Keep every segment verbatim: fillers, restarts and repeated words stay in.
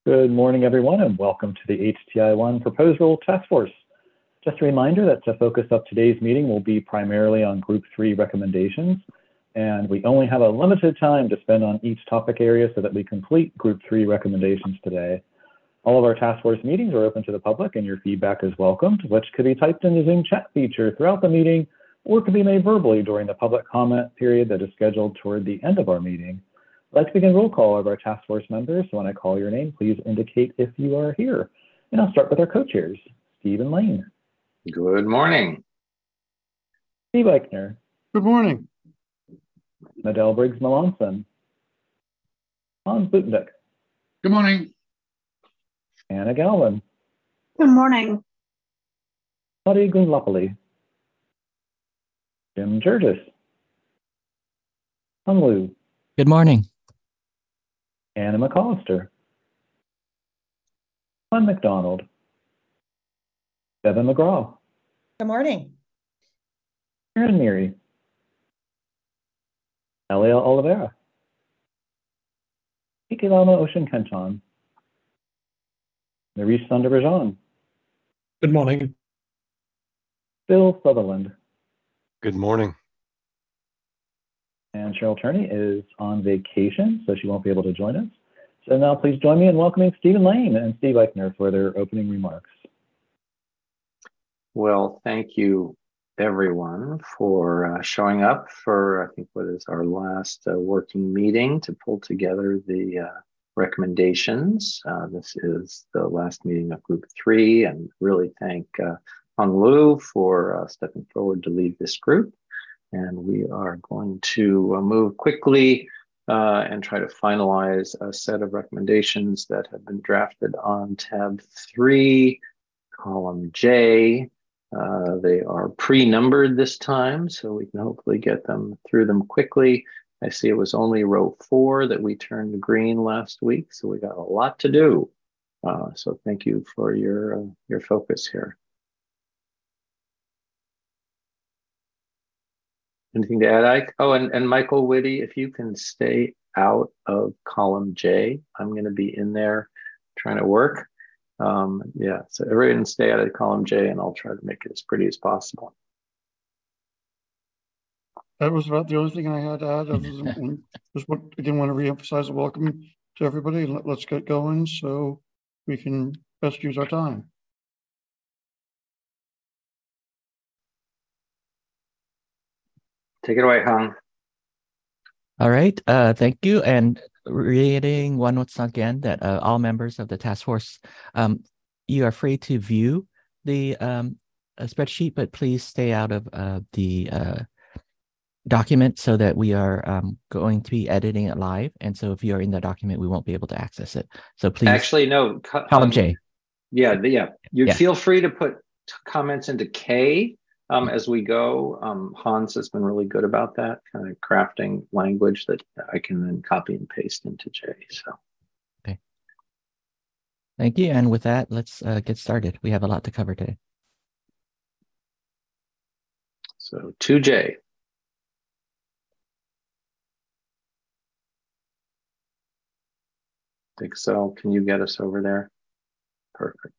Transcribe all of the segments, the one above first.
Good morning, everyone, and welcome to the H T I one Proposed Rule Task Force. Just a reminder that the focus of today's meeting will be primarily on Group three recommendations, and we only have a limited time to spend on each topic area so that we complete Group three recommendations today. All of our task force meetings are open to the public, and your feedback is welcomed, which could be typed in the Zoom chat feature throughout the meeting, or could be made verbally during the public comment period that is scheduled toward the end of our meeting. I'd like to begin roll call of our task force members. So when I call your name, please indicate if you are here. And I'll start with our co-chairs, Stephen Lane. Good morning. Steve Eichner. Good morning. Nadell Briggs Melanson. Hans Butenbeck. Good morning. Anna Galvin. Good morning. Buddy Gunlapoli. Jim Jurgis. Hung Lu. Good morning. Anna McAllister. Glenn McDonald. Devin McGraw. Good morning. Aaron Meary. Elia Oliveira. Ikilama Ocean Kenton. Naresh Sundarajan. Good morning. Bill Sutherland. Good morning. And Cheryl Turney is on vacation, so she won't be able to join us. So now please join me in welcoming Stephen Lane and Steve Eichner for their opening remarks. Well, thank you, everyone, for uh, showing up for, I think, what is our last uh, working meeting to pull together the uh, recommendations. Uh, this is the last meeting of Group three, and really thank uh, Hung Lu for uh, stepping forward to lead this group. And we are going to uh, move quickly uh, and try to finalize a set of recommendations that have been drafted on tab three, column J. Uh, they are pre-numbered this time, so we can hopefully get them through them quickly. I see it was only row four that we turned green last week, so we got a lot to do. Uh, so thank you for your, uh, your focus here. Anything to add, Ike? Oh, and, and Michael Whitty, if you can stay out of column J, I'm going to be in there trying to work. Um, yeah, so everyone stay out of column J, and I'll try to make it as pretty as possible. That was about the only thing I had to add. Other than, was what I didn't want to reemphasize the welcome to everybody. Let, let's get going so we can best use our time. Take it away, Hung. All right. Uh, thank you. And reiterating one once again that uh, all members of the task force, um, you are free to view the um, spreadsheet, but please stay out of uh, the uh, document so that we are um, going to be editing it live. And so if you are in the document, we won't be able to access it. So please. Actually, no. Column um, J. Yeah, the, yeah. You yeah. feel free to put comments into K. Um, as we go. um, Hans has been really good about that, kind of crafting language that I can then copy and paste into J. So, okay. Thank you. And with that, let's uh, get started. We have a lot to cover today. So two J. Excel, can you get us over there? Perfect.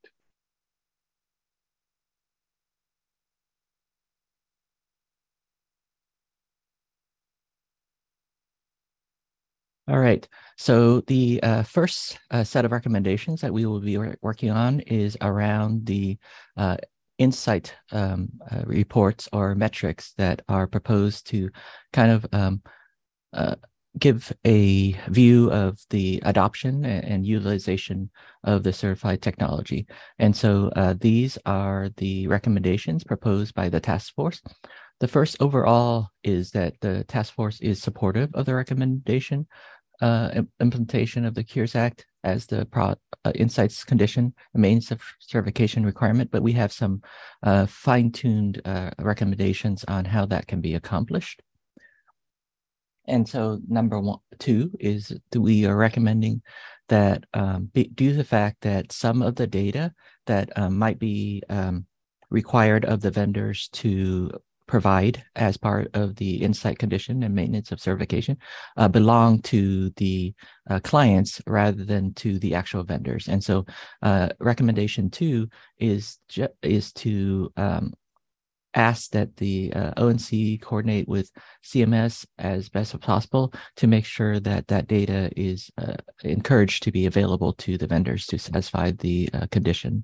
All right. So the uh, first uh, set of recommendations that we will be working on is around the uh, insight um, uh, reports or metrics that are proposed to kind of um, uh, give a view of the adoption and, and utilization of the certified technology. And so uh, these are the recommendations proposed by the task force. The first overall is that the task force is supportive of the recommendation uh, implementation of the Cures Act as the pro, uh, insights condition, the main certification requirement, but we have some uh, fine-tuned uh, recommendations on how that can be accomplished. And so number one, two is that we are recommending that um, be, due to the fact that some of the data that um, might be um, required of the vendors to provide as part of the Insight condition and maintenance of certification uh, belong to the uh, clients rather than to the actual vendors. And so uh, recommendation two is, is to um, ask that the uh, O N C coordinate with C M S as best as possible to make sure that that data is uh, encouraged to be available to the vendors to satisfy the uh, condition.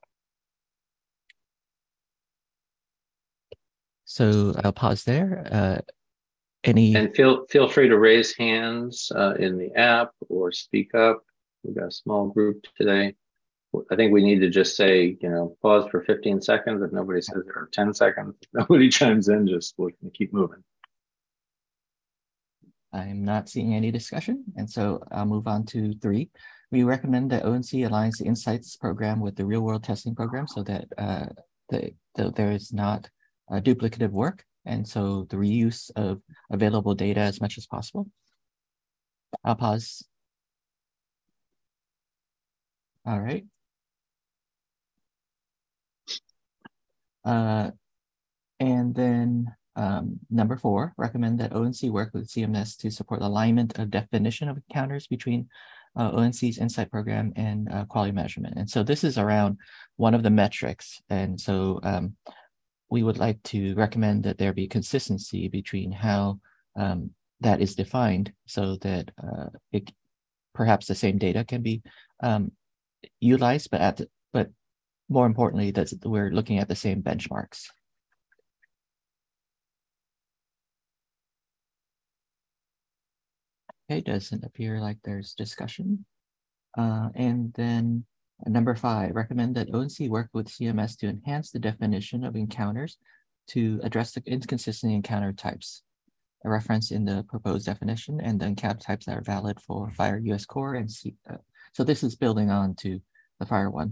So I'll pause there. Uh, any and feel feel free to raise hands uh, in the app or speak up. We've got a small group today. I think we need to just say, you know, pause for fifteen seconds. If nobody says it, or ten seconds, if nobody chimes in, just we can keep moving. I'm not seeing any discussion, and so I'll move on to three. We recommend that O N C aligns the Insights program with the real-world testing program so that uh, the, the, there is not uh, duplicative work, and so the reuse of available data as much as possible. I'll pause. All right. Uh, and then um, number four, recommend that O N C work with C M S to support alignment of definition of encounters between uh, O N C's Insight program and uh, quality measurement. And so this is around one of the metrics. And so um, we would like to recommend that there be consistency between how um, that is defined so that uh, it, perhaps the same data can be um, utilized, but at the, but more importantly, that we're looking at the same benchmarks. Okay, doesn't appear like there's discussion. Uh, and then uh, number five, recommend that O N C work with C M S to enhance the definition of encounters to address the inconsistent encounter types. A reference in the proposed definition and the encounter types that are valid for Fire U S Core and C. Uh, so this is building on to the Fire one.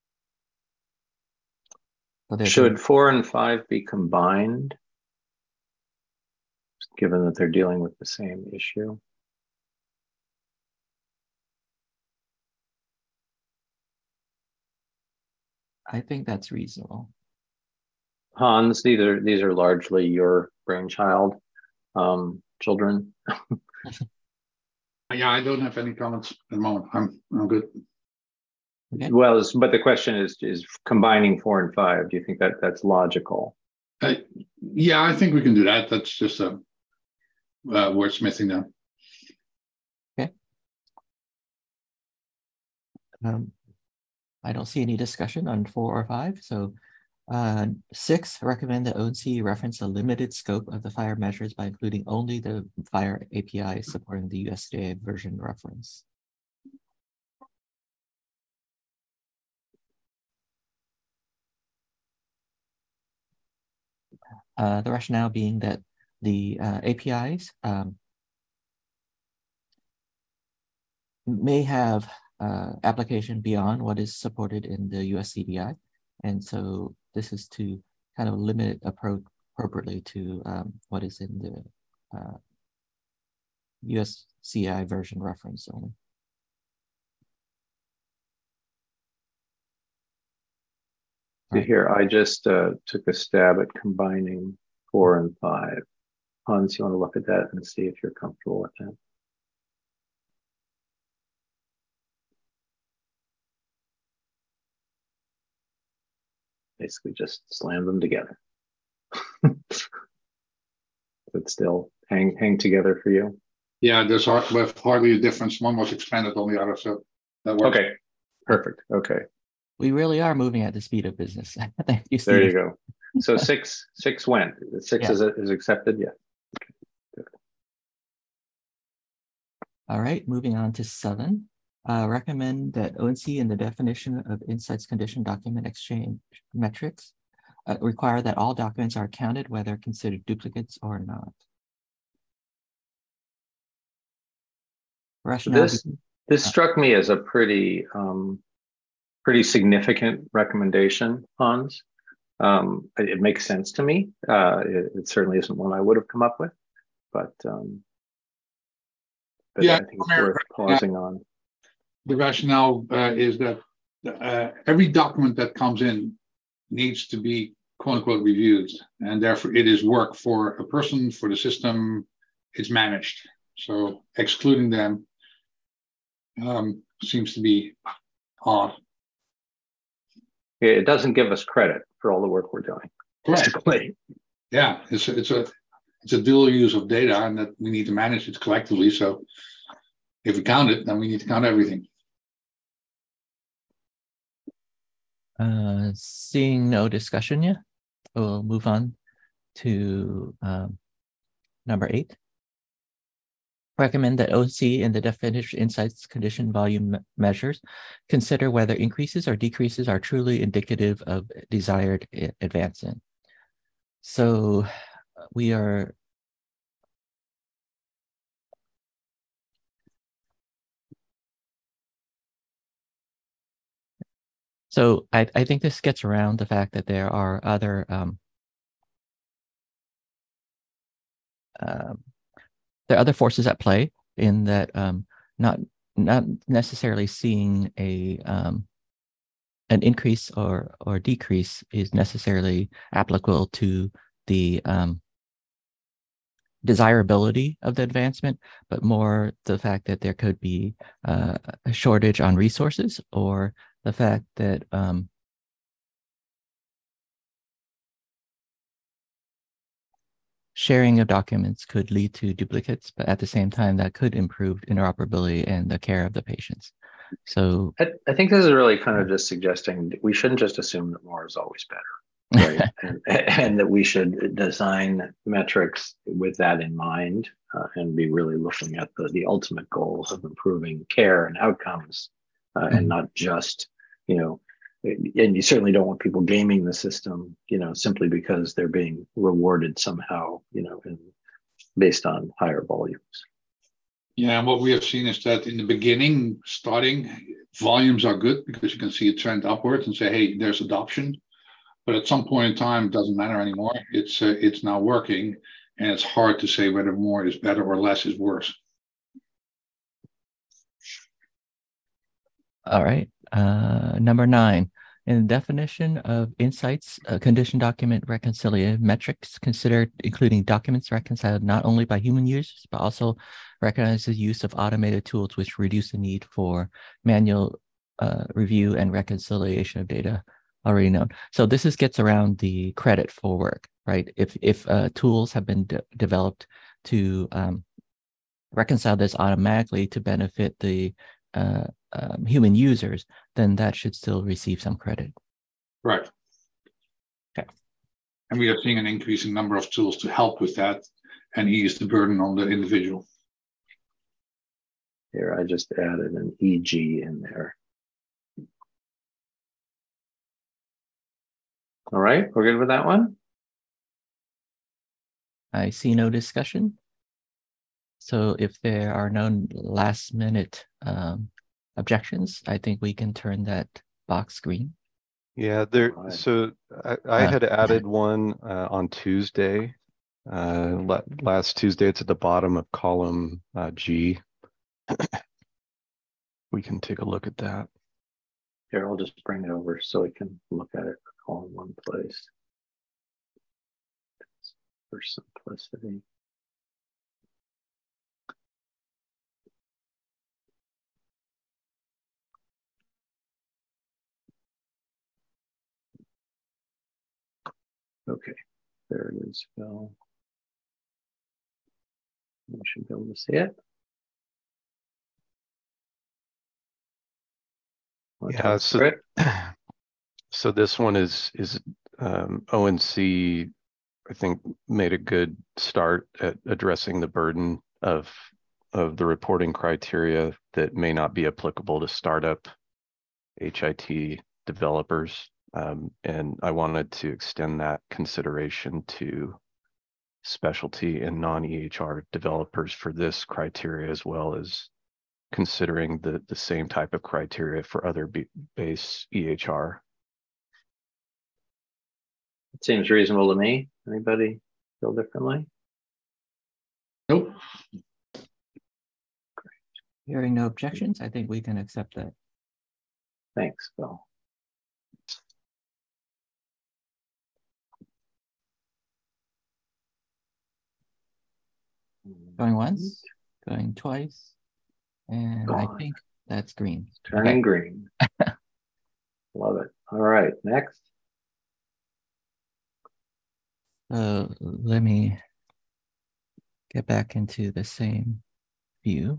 So should four and five be combined, given that they're dealing with the same issue? I think that's reasonable. Hans, these are these are largely your brainchild, um, children. Yeah, I don't have any comments at the moment. I'm I'm good. Okay. Well, but the question is is combining four and five. Do you think that that's logical? Uh, yeah, I think we can do that. That's just a uh, wordsmithing them. Okay. Um, I don't see any discussion on four or five. So uh, six, recommend that O N C reference a limited scope of the Fire measures by including only the Fire A P I supporting the U S D A version reference. Uh, the rationale being that the uh, A P Is um, may have uh, application beyond what is supported in the U S C D I. And so this is to kind of limit it appro appropriately to um, what is in the uh, U S C I version reference only. Right. Here, I just uh, took a stab at combining four and five. Hans, you want to look at that and see if you're comfortable with that? Basically, just slam them together. But still hang hang together for you. Yeah, there's hard, with hardly a difference. One was expanded on the other, so that works. Okay, perfect. Okay. We really are moving at the speed of business. Thank you, There Steve. you go. So six, six went. Six Yeah. is is accepted. Yeah. Okay. Good. All right, moving on to seven. Uh, recommend that O N C in the definition of Insights condition document exchange metrics uh, require that all documents are counted, whether considered duplicates or not. Rationale. This this struck me as a pretty um, pretty significant recommendation, Hans. Um, it, it makes sense to me. Uh, it, it certainly isn't one I would have come up with, but um, but Yeah, I think it's worth pausing on. The rationale uh, is that uh, every document that comes in needs to be quote unquote reviewed, and therefore it is work for a person, for the system, it's managed. So excluding them um, seems to be odd. It doesn't give us credit for all the work we're doing. Basically. Yeah, it's a, it's a it's a dual use of data, and that we need to manage it collectively. So if we count it, then we need to count everything. Uh, seeing no discussion yet, we'll move on to um, number eight. Recommend that O N C in the definition insights condition volume me measures consider whether increases or decreases are truly indicative of desired advancement. So we are So I, I think this gets around the fact that there are other um, um, there are other forces at play in that um, not not necessarily seeing a um, an increase or or decrease is necessarily applicable to the um, desirability of the advancement, but more the fact that there could be uh, a shortage on resources, or the fact that um, sharing of documents could lead to duplicates, but at the same time, that could improve interoperability and the care of the patients. So I, I think this is really kind of just suggesting that we shouldn't just assume that more is always better, right? and, and that we should design metrics with that in mind uh, and be really looking at the, the ultimate goal of improving care and outcomes uh, mm-hmm. and not just, you know, and you certainly don't want people gaming the system, you know, simply because they're being rewarded somehow, you know, in, based on higher volumes. Yeah, and what we have seen is that in the beginning, starting, volumes are good because you can see a trend upwards and say, hey, there's adoption. But at some point in time, it doesn't matter anymore. It's uh, it's now working, and it's hard to say whether more is better or less is worse. All right. Uh, number nine, in the definition of insights, uh, condition document reconciliation metrics considered including documents reconciled not only by human users, but also recognize the use of automated tools which reduce the need for manual uh, review and reconciliation of data already known. So this is gets around the credit for work, right? If, if uh, tools have been de developed to um, reconcile this automatically to benefit the uh, um, human users, then that should still receive some credit. Right. Okay. And we are seeing an increasing number of tools to help with that and ease the burden on the individual. Here, I just added an E G in there. All right, we're good with that one? I see no discussion. So if there are no last minute um, objections, I think we can turn that box green. Yeah, there. So I, I uh, had added one uh, on Tuesday. Uh, last Tuesday, it's at the bottom of column uh, G. We can take a look at that. Here, I'll just bring it over so we can look at it all in one place. For simplicity. Okay, there it is, Phil. You should be able to see it. Yeah, so, so this one is is um, O N C, I think, made a good start at addressing the burden of of the reporting criteria that may not be applicable to startup H I T developers. Um, and I wanted to extend that consideration to specialty and non-E H R developers for this criteria, as well as considering the, the same type of criteria for other base E H R. It seems reasonable to me. Anybody feel differently? Nope. Great. Hearing no objections, I think we can accept that. Thanks, Phil. Going once, going twice, and Gone. I think that's green. Turning Okay. green. Love it. All right, next. So let me get back into the same view.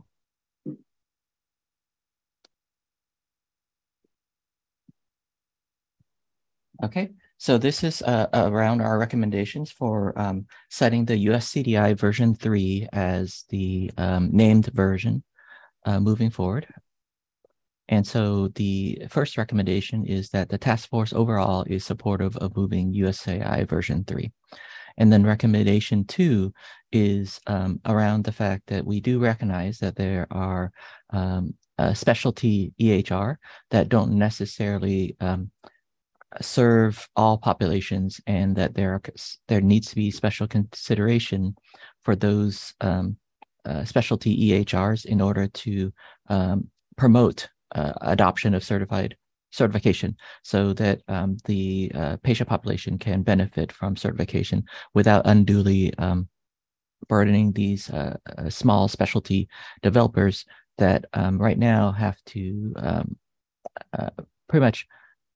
Okay, so this is uh, around our recommendations for um, setting the U S C D I version three as the um, named version uh, moving forward. And so the first recommendation is that the task force overall is supportive of moving U S A I version three. And then recommendation two is um, around the fact that we do recognize that there are um, a specialty E H R that don't necessarily um, serve all populations, and that there are, there needs to be special consideration for those um, uh, specialty E H Rs in order to um, promote uh, adoption of certified certification, so that um, the uh, patient population can benefit from certification without unduly um, burdening these uh, uh, small specialty developers that um, right now have to um, uh, pretty much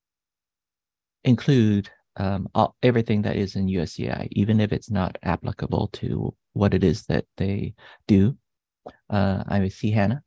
include um, all, everything that is in U S C I, even if it's not applicable to what it is that they do. Uh, I see Hannah.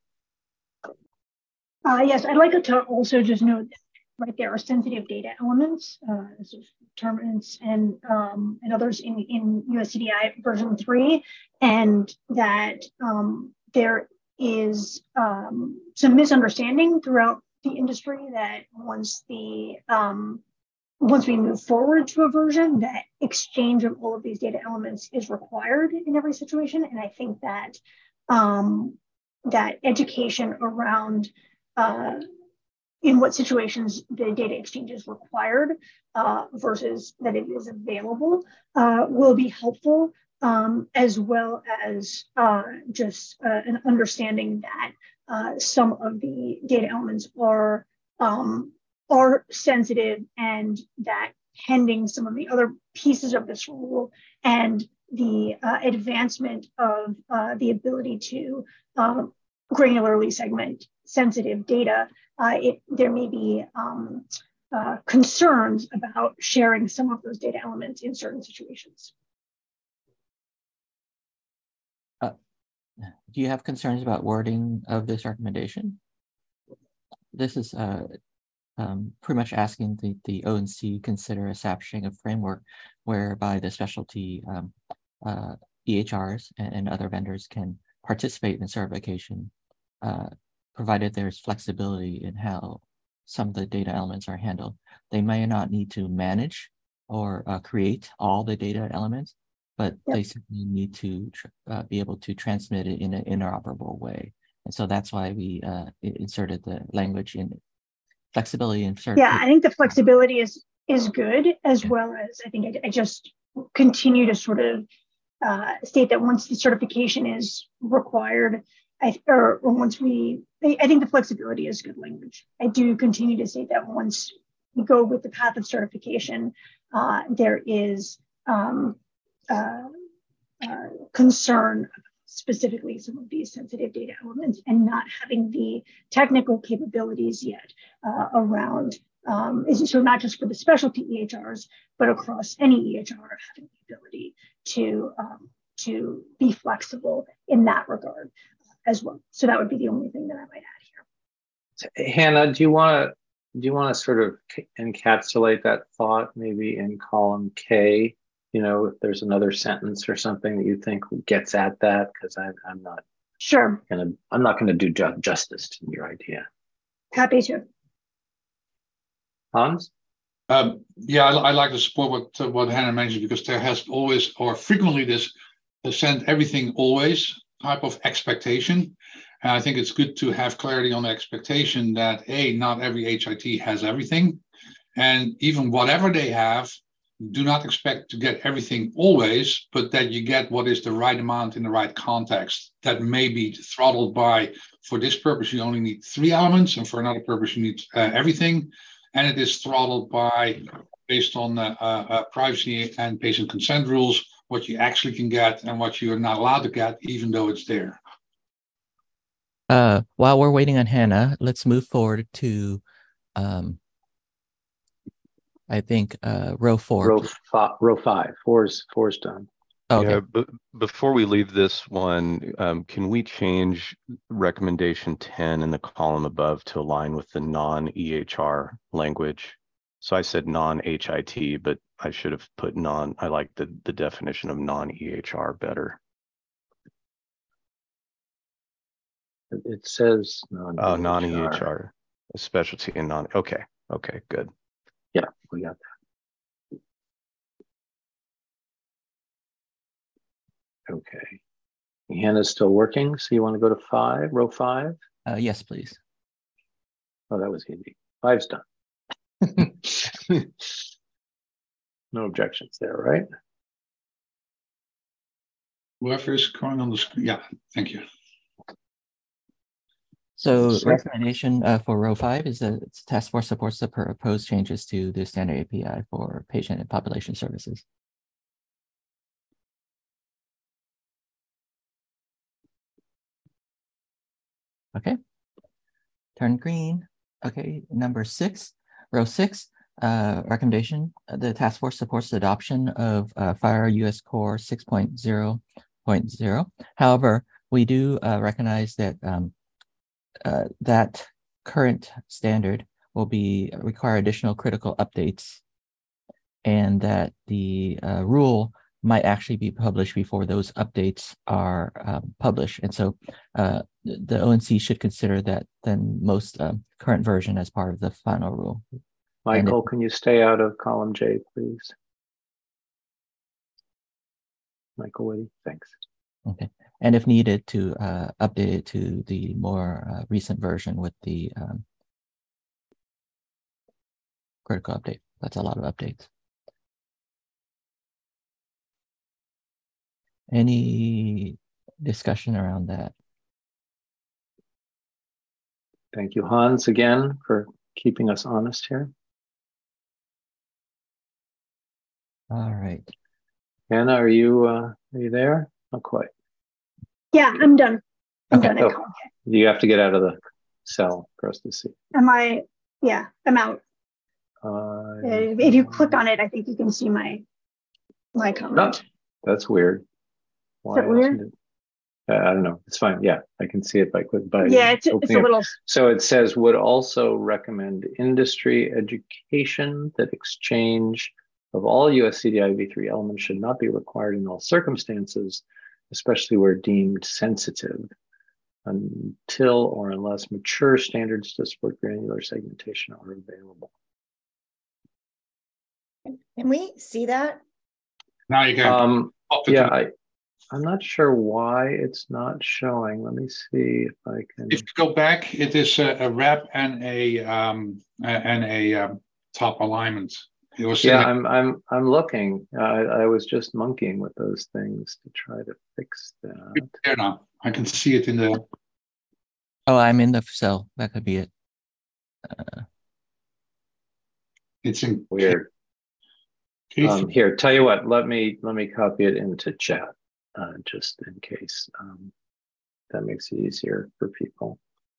Uh, yes, I'd like to also just note that, right, there are sensitive data elements, uh, so determinants and um, and others in, in U S C D I version three, and that um, there is um, some misunderstanding throughout the industry that once the um, once we move forward to a version, that exchange of all of these data elements is required in every situation. And I think that um, that education around uh, in what situations the data exchange is required uh, versus that it is available uh, will be helpful, um, as well as uh, just uh, an understanding that uh, some of the data elements are um, are sensitive, and that pending some of the other pieces of this rule and the uh, advancement of uh, the ability to uh, granularly segment sensitive data, uh, it, there may be um, uh, concerns about sharing some of those data elements in certain situations. Uh, do you have concerns about wording of this recommendation? This is uh, Um, pretty much asking the, the O N C consider establishing a framework whereby the specialty um, uh, E H Rs and, and other vendors can participate in certification, uh, provided there's flexibility in how some of the data elements are handled. They may not need to manage or uh, create all the data elements, but yep. they certainly need to uh, be able to transmit it in an interoperable way. And so that's why we uh, inserted the language in flexibility and certain. Yeah, I think the flexibility is is good, as yeah. well as I think I, I just continue to sort of uh, state that once the certification is required, I, or, or once we, I, I think the flexibility is good language. I do continue to state that once we go with the path of certification, uh, there is um, uh, uh, concern specifically some of these sensitive data elements and not having the technical capabilities yet uh, around, um, is so not just for the specialty E H Rs, but across any E H R having the ability to, um, to be flexible in that regard as well. So that would be the only thing that I might add here. Hannah, do you want to do you want to sort of encapsulate that thought maybe in column K? You know, if there's another sentence or something that you think gets at that, because I'm not sure gonna I'm not gonna do ju justice to your idea. Happy to. Hans? Um, yeah, I, I like to support what uh, what Hannah mentioned, because there has always or frequently this uh, send everything always type of expectation. And I think it's good to have clarity on the expectation that A, not every H I T has everything, and even whatever they have, do not expect to get everything always, but that you get what is the right amount in the right context. That may be throttled by, for this purpose, you only need three elements, and for another purpose, you need uh, everything. And it is throttled by, based on uh, uh, privacy and patient consent rules, what you actually can get and what you're not allowed to get, even though it's there. Uh, while we're waiting on Hannah, let's move forward to, um, I think, uh, row four. Row, fi row five. Four's, four's done. Okay. Yeah, but before we leave this one, um, can we change recommendation ten in the column above to align with the non-E H R language? So I said non-H I T, but I should have put non, I like the, the definition of non-E H R better. It says non-E H R. Oh, non-E H R, a specialty and non, okay, okay, good. Yeah, we got that. Okay. Hannah's still working, so you want to go to five, row five? Uh, yes, please. Oh, that was easy. Five's done. No objections there, right? Whoever is going on the screen, yeah, thank you. So Second. recommendation uh, for row five is that task force supports the proposed changes to the standard A P I for patient and population services. Okay, turn green. Okay, number six, row six, uh, recommendation. The task force supports the adoption of uh, FHIR U S Core six point zero point zero. However, we do uh, recognize that um, uh, that current standard will be require additional critical updates, and that the uh, rule might actually be published before those updates are um, published. And so uh, the O N C should consider that then most uh, current version as part of the final rule. Michael, it, can you stay out of column J, please? Michael Whitty, thanks. Okay. And if needed, to uh, update it to the more uh, recent version with the um, critical update. That's a lot of updates. Any discussion around that? Thank you, Hans, again, for keeping us honest here. All right. Anna, are you uh, are you there? Not quite. Yeah, I'm done. I'm Okay. done. at Oh, column J. you have to get out of the cell for us to see. Am I? Yeah, I'm out. Uh, If you click on it, I think you can see my my comment. Oh, that's weird. Why that weird? isn't it? Uh, I don't know. It's fine. Yeah, I can see it by quick by Yeah, it's, it's opening a it. little. So it says would also recommend industry education that exchange of all U S C D I v three elements should not be required in all circumstances, especially where deemed sensitive, until or unless mature standards to support granular segmentation are available. Can we see that? Now you can. Um, pop it yeah, to- I, I'm not sure why it's not showing. Let me see if I can. If you go back, it is a, a wrap and a um, a- and a um, top alignment. It was Yeah, sitting- I'm I'm I'm looking. I, I was just monkeying with those things to try to fix that. there now. I can see it in the. Oh, I'm in the cell. That could be it. It's in Weird. Keith. Um, here, tell you what. Let me let me copy it into chat, uh, just in case. Um, that makes it easier for people.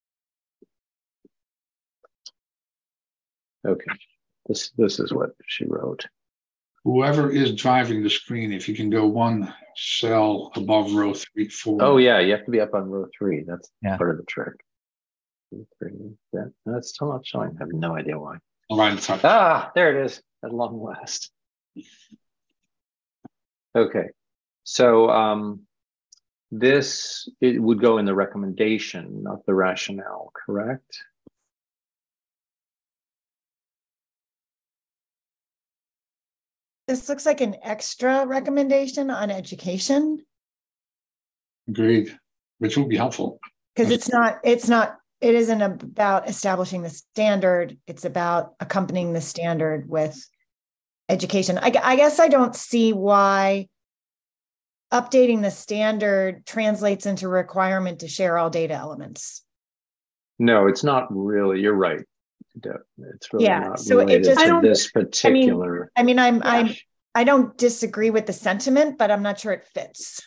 Okay, this this is what she wrote. Whoever is driving the screen, if you can go one cell above row three, four. Oh yeah, you have to be up on row three. That's Yeah. part of the trick. Three, that, that's still not showing. I have no idea why. Right at the top. Ah, there it is, at long last. Okay, so um, this, it would go in the recommendation, not the rationale, correct? This looks like an extra recommendation on education Agreed, which would be helpful. because it's not, it's not, it isn't about establishing the standard. It's about accompanying the standard with education. I, I guess I don't see why updating the standard translates into requirement to share all data elements. No, it's not really, you're right. It's really Yeah, not so it related just- I to don't- this particular. I mean, I'm, I'm, Yeah. I don't disagree with the sentiment, but I'm not sure it fits.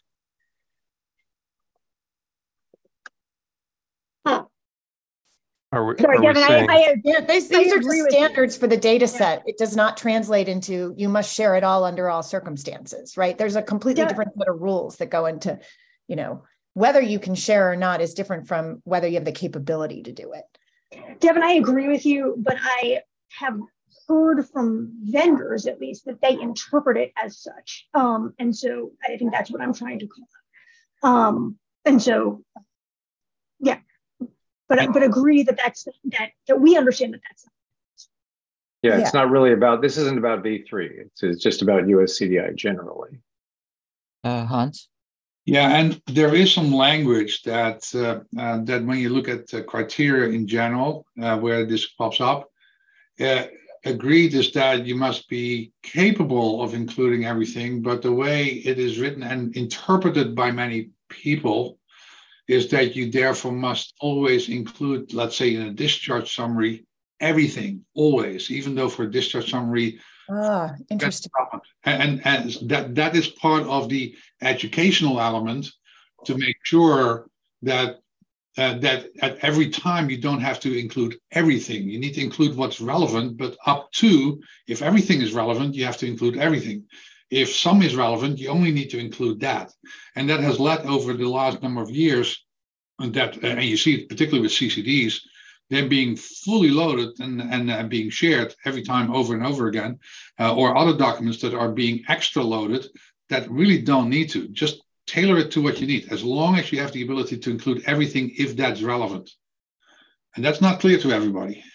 Huh. Are we, Sorry, are we Devin, saying, I, I, Yeah, these, I these are agree just with you. standards for the data set. It does not translate into you must share it all under all circumstances, right? There's a completely Yeah. different set of rules that go into, you know, whether you can share or not is different from whether you have the capability to do it. Devin, I agree with you, but I have heard from vendors, at least, that they interpret it as such. Um, and so I think that's what I'm trying to call it. Um, and so, yeah, but but agree that that's that that we understand that that's. Yeah, Yeah. it's not really about, this isn't about V three. It's, it's just about U S C D I generally. Uh, Hans? Yeah, and there is some language that uh, uh, that when you look at the criteria in general, uh, where this pops up, uh, agreed is that you must be capable of including everything, but the way it is written and interpreted by many people is that you therefore must always include, let's say, in a discharge summary, everything, always, even though for a discharge summary, Ah, interesting. and, and that, that is part of the educational element to make sure that uh, that at every time you don't have to include everything. You need to include what's relevant, but up to, if everything is relevant, you have to include everything. If some is relevant, you only need to include that. And that has led over the last number of years, and that, and you see it particularly with C C Ds, they're being fully loaded and, and uh, being shared every time over and over again, uh, or other documents that are being extra loaded that really don't need to. Just tailor it to what you need, as long as you have the ability to include everything if that's relevant. And that's not clear to everybody.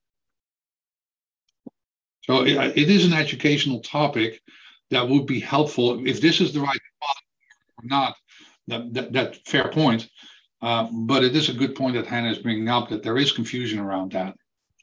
So it, it is an educational topic that would be helpful. If this is the right spot or not, that, that, that fair point. Uh, but it is a good point that Hannah is bringing up, that there is confusion around that.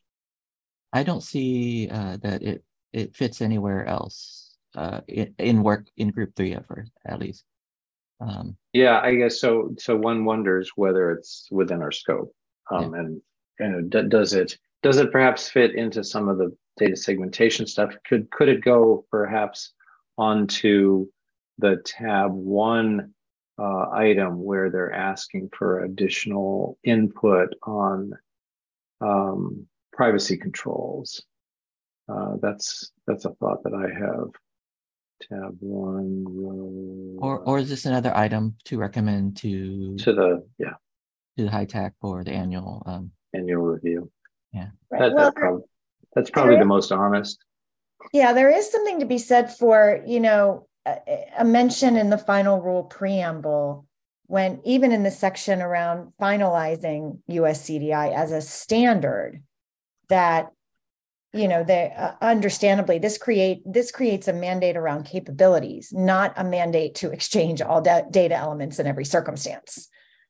I don't see uh, that it it fits anywhere else uh, in, in work in group three ever, at least. Um, Yeah, I guess so. So one wonders whether it's within our scope, um, Yeah. and you know, d- does it does it perhaps fit into some of the data segmentation stuff? Could could it go perhaps onto the tab one uh, item where they're asking for additional input on um, privacy controls? Uh, that's that's a thought that I have. Tab one row. or or is this another item to recommend to to the yeah to the high tech for the annual? Um, annual review? Yeah. Right. That, Well, that prob- that's probably the most honest. yeah, there is something to be said for, you know, a, a mention in the final rule preamble when even in the section around finalizing U S C D I as a standard that, you know, they uh, understandably this create this creates a mandate around capabilities, not a mandate to exchange all da- data elements in every circumstance.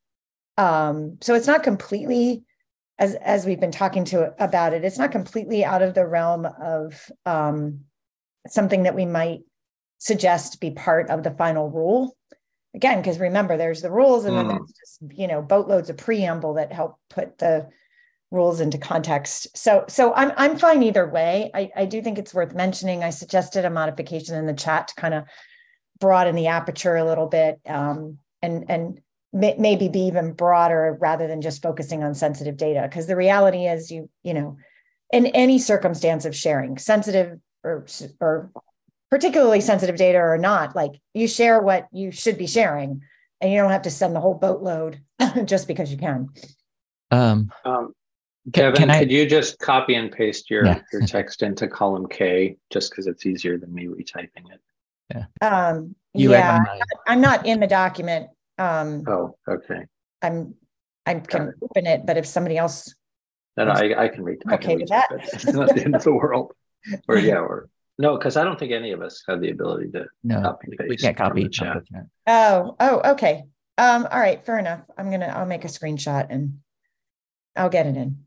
Um, so it's not completely, as as we've been talking to about it, it's not completely out of the realm of um, something that we might suggest be part of the final rule. Again, because remember, there's the rules, and then Mm. there's just, you know, boatloads of preamble that help put the rules into context. So, so I'm I'm fine either way. I, I do think it's worth mentioning. I suggested a modification in the chat to kind of broaden the aperture a little bit, um, and and may, maybe be even broader rather than just focusing on sensitive data. Because the reality is, you you know, in any circumstance of sharing sensitive or or particularly sensitive data or not, like you share what you should be sharing, and you don't have to send the whole boatload just because you can. um, Um, can, Kevin, can I? could you just copy and paste your, Yeah. your text into column K, just because it's easier than me retyping it? Um, You read yeah, my I'm mind. not, I'm not in the document. Um, Oh, okay. I'm I Got can it. open it, but if somebody else, No, no, I, I can read. I can Okay with retype that. it. It's not the end of the world. Or yeah, or no, because I don't think any of us have the ability to No, copy and we paste can't from copy. the chat. off the chat. oh, oh, okay. Um, all right, fair enough. I'm gonna I'll make a screenshot and I'll get it in.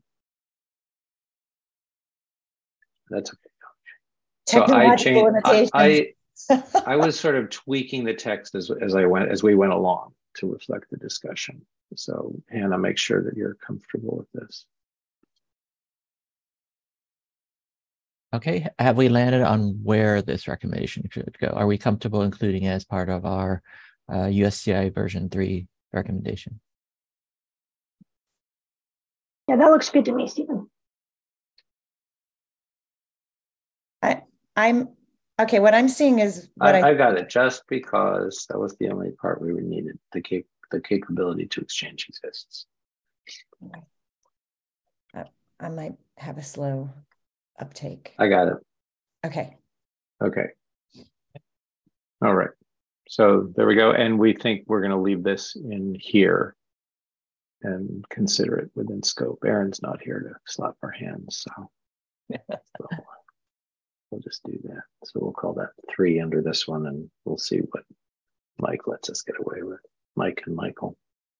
That's okay. So I Technological changed. I, limitations. I I was sort of tweaking the text as as I went as we went along to reflect the discussion. So Hannah, make sure that you're comfortable with this. Okay, have we landed on where this recommendation should go? Are we comfortable including it as part of our uh, U S C I version three recommendation? Yeah, that looks good to me, Stephen. I, I'm, okay, what I'm seeing is what I, I, I got it, just because that was the only part we needed. The cap the capability to exchange exists. I, I might have a slow uptake. I got it. Okay. Okay. All right. So there we go. And we think we're going to leave this in here and consider it within scope. Aaron's not here to slap our hands, so we'll, we'll just do that. So we'll call that three under this one, and we'll see what Mike lets us get away with. Mike and Michael.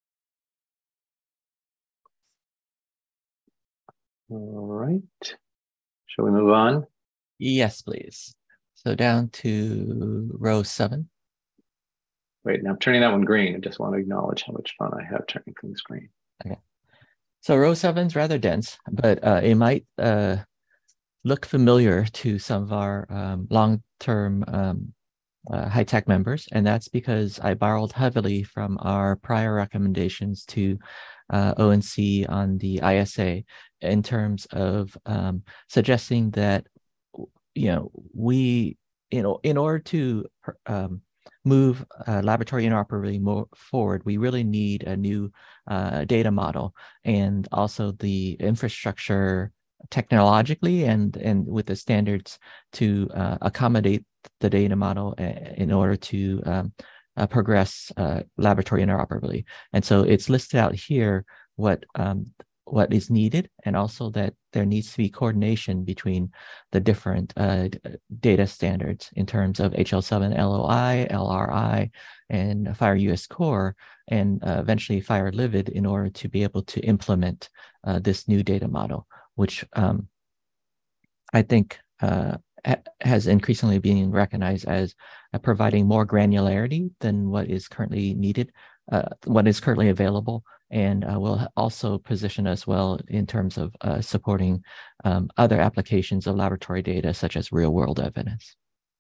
All right. Shall we move on? Yes, please. So down to row seven. Wait, now I'm turning that one green. I just want to acknowledge how much fun I have turning things green. Okay. So row seven is rather dense, but uh, it might uh, look familiar to some of our um, long-term um, uh, high-tech members, and that's because I borrowed heavily from our prior recommendations to uh, O N C on the I S A in terms of um, suggesting that, you know, we, you know, in order to um, move uh, laboratory interoperability more forward, we really need a new uh, data model, and also the infrastructure technologically and and with the standards to uh, accommodate the data model in order to um, uh, progress uh, laboratory interoperability. And so it's listed out here what um, what is needed, and also that there needs to be coordination between the different uh, data standards in terms of H L seven L O I, L R I, and FHIR-U S Core, and uh, eventually FHIR-Livid, in order to be able to implement uh, this new data model, which um, I think uh, ha has increasingly been recognized as uh, providing more granularity than what is currently needed, uh, what is currently available, and uh, will also position us well in terms of uh, supporting um, other applications of laboratory data, such as real-world evidence.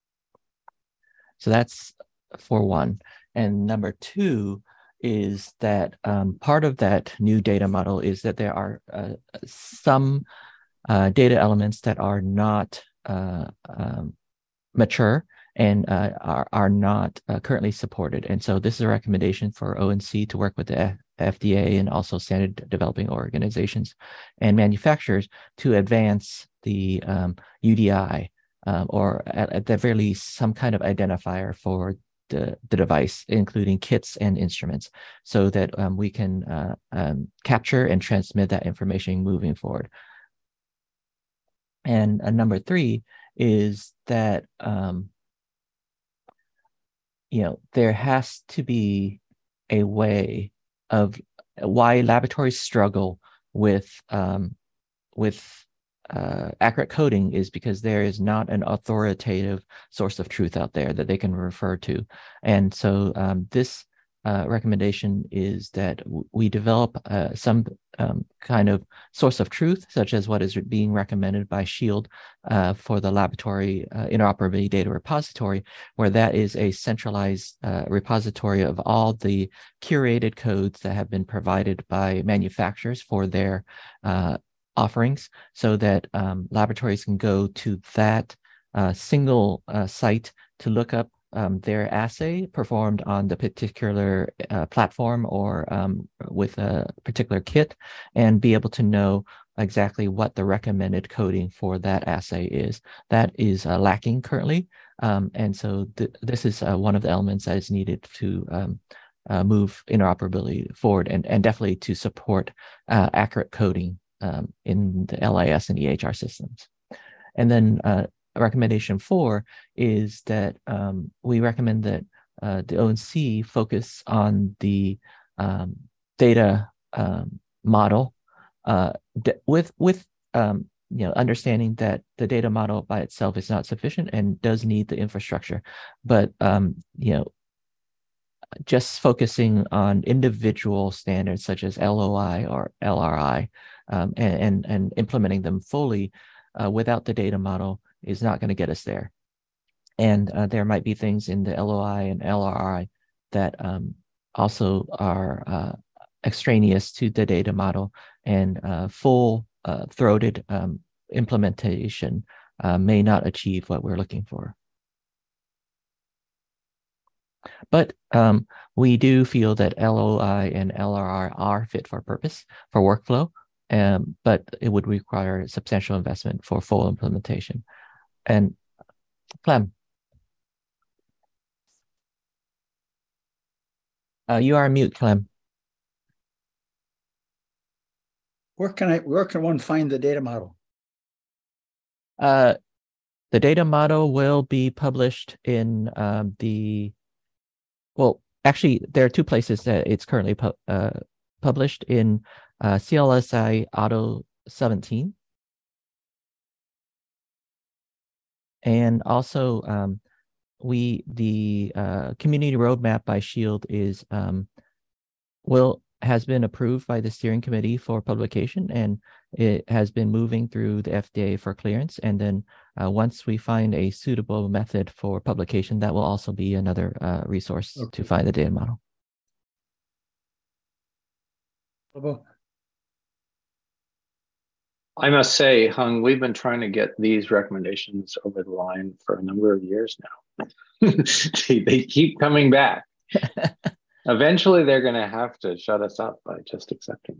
So that's for one. And number two is that um, part of that new data model is that there are uh, some uh, data elements that are not uh, um, mature and uh, are, are not uh, currently supported. And so this is a recommendation for O N C to work with the F D A and also standard developing organizations and manufacturers to advance the um, U D I, um, or at, at the very least, some kind of identifier for the, the device, including kits and instruments, so that um, we can uh, um, capture and transmit that information moving forward. And uh, number three is that um, you know, there has to be a way of why laboratories struggle with um, with uh, accurate coding is because there is not an authoritative source of truth out there that they can refer to. And so um, this uh, recommendation is that we develop uh, some um, kind of source of truth, such as what is being recommended by SHIELD uh, for the laboratory uh, interoperability data repository, where that is a centralized uh, repository of all the curated codes that have been provided by manufacturers for their uh, offerings, so that um, laboratories can go to that uh, single uh, site to look up um, their assay performed on the particular uh, platform or um, with a particular kit, and be able to know exactly what the recommended coding for that assay is. That is uh, lacking currently. Um, and so th this is uh, one of the elements that is needed to um, uh, move interoperability forward, and, and definitely to support uh, accurate coding Um, in the L I S and E H R systems. And then uh, recommendation four is that um, we recommend that uh, the O N C focus on the um, data um, model uh, with, with um, you know, understanding that the data model by itself is not sufficient and does need the infrastructure. But, um, you know, just focusing on individual standards such as L O I or L R I um, and, and, and implementing them fully uh, without the data model is not going to get us there. And uh, there might be things in the L O I and L R I that um, also are uh, extraneous to the data model, and uh, full uh, throated um, implementation uh, may not achieve what we're looking for. But um, we do feel that L O I and L R I are fit for purpose for workflow, um, but it would require substantial investment for full implementation. And Clem, uh, you are on mute, Clem. Where can I, where can one find the data model? Uh, the data model will be published in um, the, well, actually, there are two places that it's currently pu uh, published in uh, C L S I Auto seventeen. And also, um, we the uh, community roadmap by Shield is um, will has been approved by the steering committee for publication, and it has been moving through the F D A for clearance. And then uh, once we find a suitable method for publication, that will also be another uh, resource okay. to find the data model. I must say, Hung, we've been trying to get these recommendations over the line for a number of years now. they, they keep coming back. Eventually, they're going to have to shut us up by just accepting.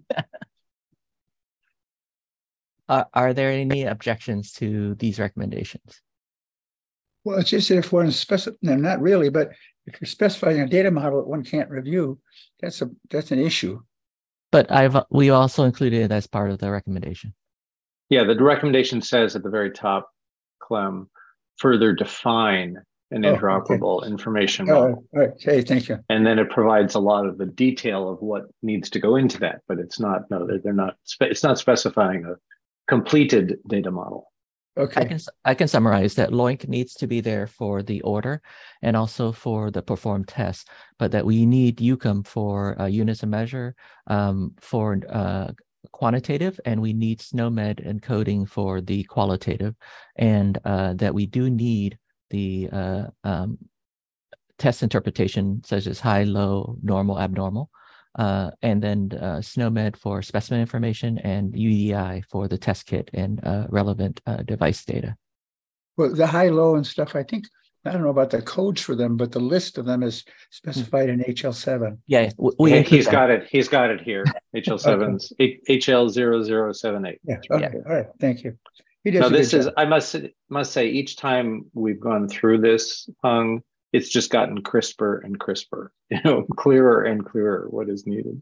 Uh, are there any objections to these recommendations? Well, it's just that if one specify, no, not really, but if you're specifying a data model that one can't review, that's a that's an issue. But I've we also included it as part of the recommendation. Yeah, the recommendation says at the very top, Clem, further define an oh, interoperable okay. information model. model. All right, hey, thank you. And then it provides a lot of the detail of what needs to go into that, but it's not, no, they're, they're not, it's not specifying a completed data model. Okay. I can, I can summarize that LOINC needs to be there for the order and also for the performed test, but that we need U C U M for uh, units of measure, um, for uh, quantitative, and we need SNOMED encoding for the qualitative, and uh, that we do need the uh, um, test interpretation such as high, low, normal, abnormal, uh, and then uh, SNOMED for specimen information, and U D I for the test kit and uh, relevant uh, device data. Well, the high, low and stuff, I think, I don't know about the codes for them, but the list of them is specified in H L seven. Yeah, we yeah, he's got it. He's got it here. H L seven's okay. H L zero zero seven eight. Yeah. Okay. Yeah. All right. Thank you. He does now this is, I must must say, each time we've gone through this, Hung, it's just gotten crisper and crisper. You know, clearer and clearer what is needed.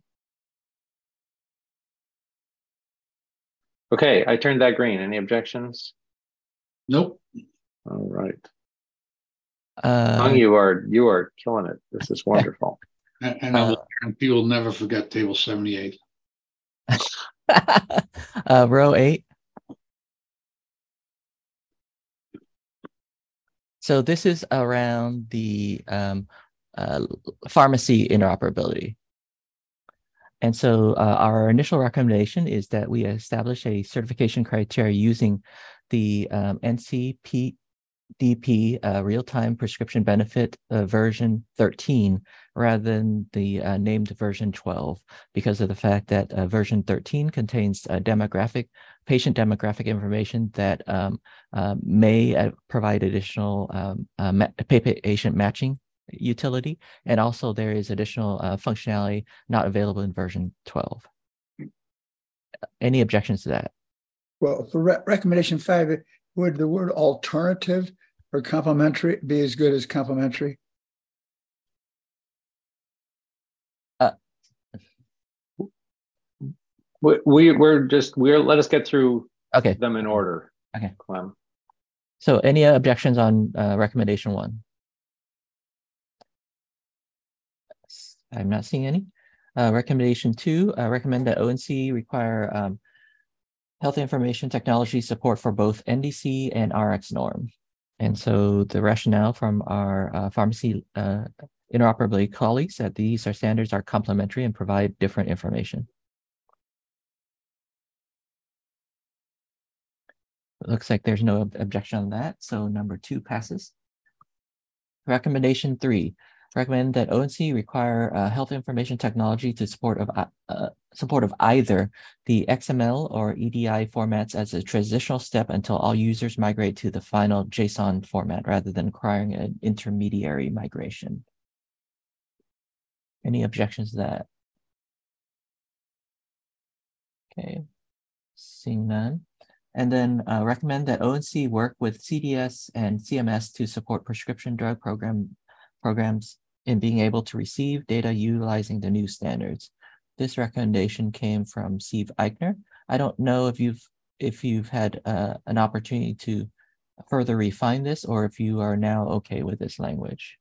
Okay, I turned that green. Any objections? Nope. All right. Uh, Hung, you are you are killing it. This is wonderful. And, and I will guarantee you'll never forget table seventy-eight. uh, row eight. So this is around the um, uh, pharmacy interoperability. And so uh, our initial recommendation is that we establish a certification criteria using the um, N C P D P uh, real-time prescription benefit uh, version thirteen rather than the uh, named version twelve, because of the fact that uh, version thirteen contains uh, demographic patient demographic information that um, uh, may uh, provide additional um, uh, ma patient matching utility, and also there is additional uh, functionality not available in version twelve. Any objections to that? Well, for re recommendation five, would the word alternative or complementary be as good as complementary? Uh, we, we we're just we're let us get through okay. them in order. Okay. Clem. So any objections on uh, recommendation one? I'm not seeing any. Uh, recommendation two, uh, recommend that O N C require um, health information technology support for both N D C and R X norm. And so the rationale from our uh, pharmacy uh, interoperability colleagues that these are standards are complementary and provide different information. It looks like there's no ob- objection on that. So number two passes. Recommendation three, recommend that O N C require uh, health information technology to support of uh, support of either the X M L or E D I formats as a transitional step until all users migrate to the final JSON format rather than requiring an intermediary migration. Any objections to that? Okay, seeing none. And then uh, recommend that O N C work with C D S and C M S to support prescription drug program programs in being able to receive data utilizing the new standards. This recommendation came from Steve Eichner. I don't know if you've if you've had uh, an opportunity to further refine this or if you are now okay with this language.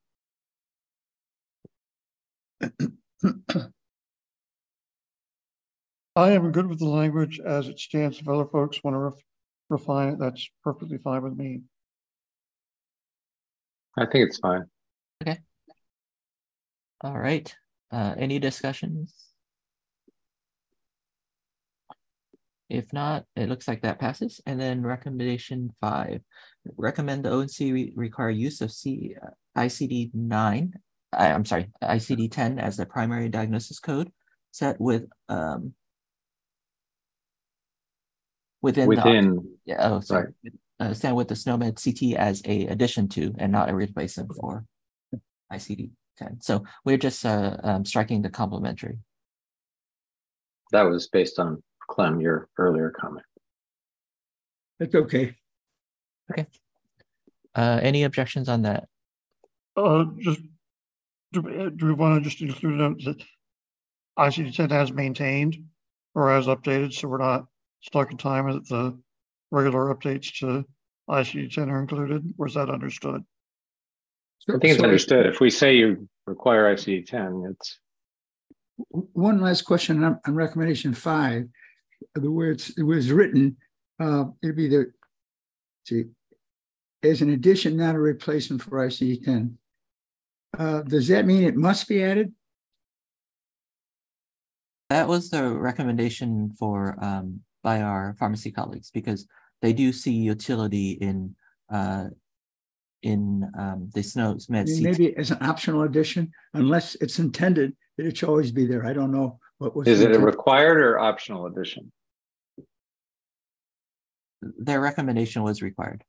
I am good with the language as it stands. If other folks want to ref refine it, that's perfectly fine with me. I think it's fine. Okay. All right. Uh, any discussions? If not, it looks like that passes. And then recommendation five, recommend the O N C re require use of C uh, I C D nine, I, I'm sorry, I C D ten as the primary diagnosis code set with um, within, Within, the, yeah, oh, sorry, right. uh, stand with the SNOMED C T as a addition to and not a replacement for I C D ten. So we're just uh, um, striking the complementary. That was based on Clem, your earlier comment. That's okay. Okay. Uh, any objections on that? Uh, just do, do we want to just include that I C D ten has maintained or as updated, so we're not stuck in time that the regular updates to I C D ten are included, or is that understood? I think it's So, understood. If we say you require I C D ten, it's one last question on, on recommendation five. The words it was written, uh, it'd be the see as an addition, not a replacement for I C D ten. Uh, does that mean it must be added? That was the recommendation for um, by our pharmacy colleagues because they do see utility in uh, in um, the SNOMED I mean, maybe as an optional addition, unless it's intended that it should always be there. I don't know what was. Is it a intent. required or optional addition? Their recommendation was required.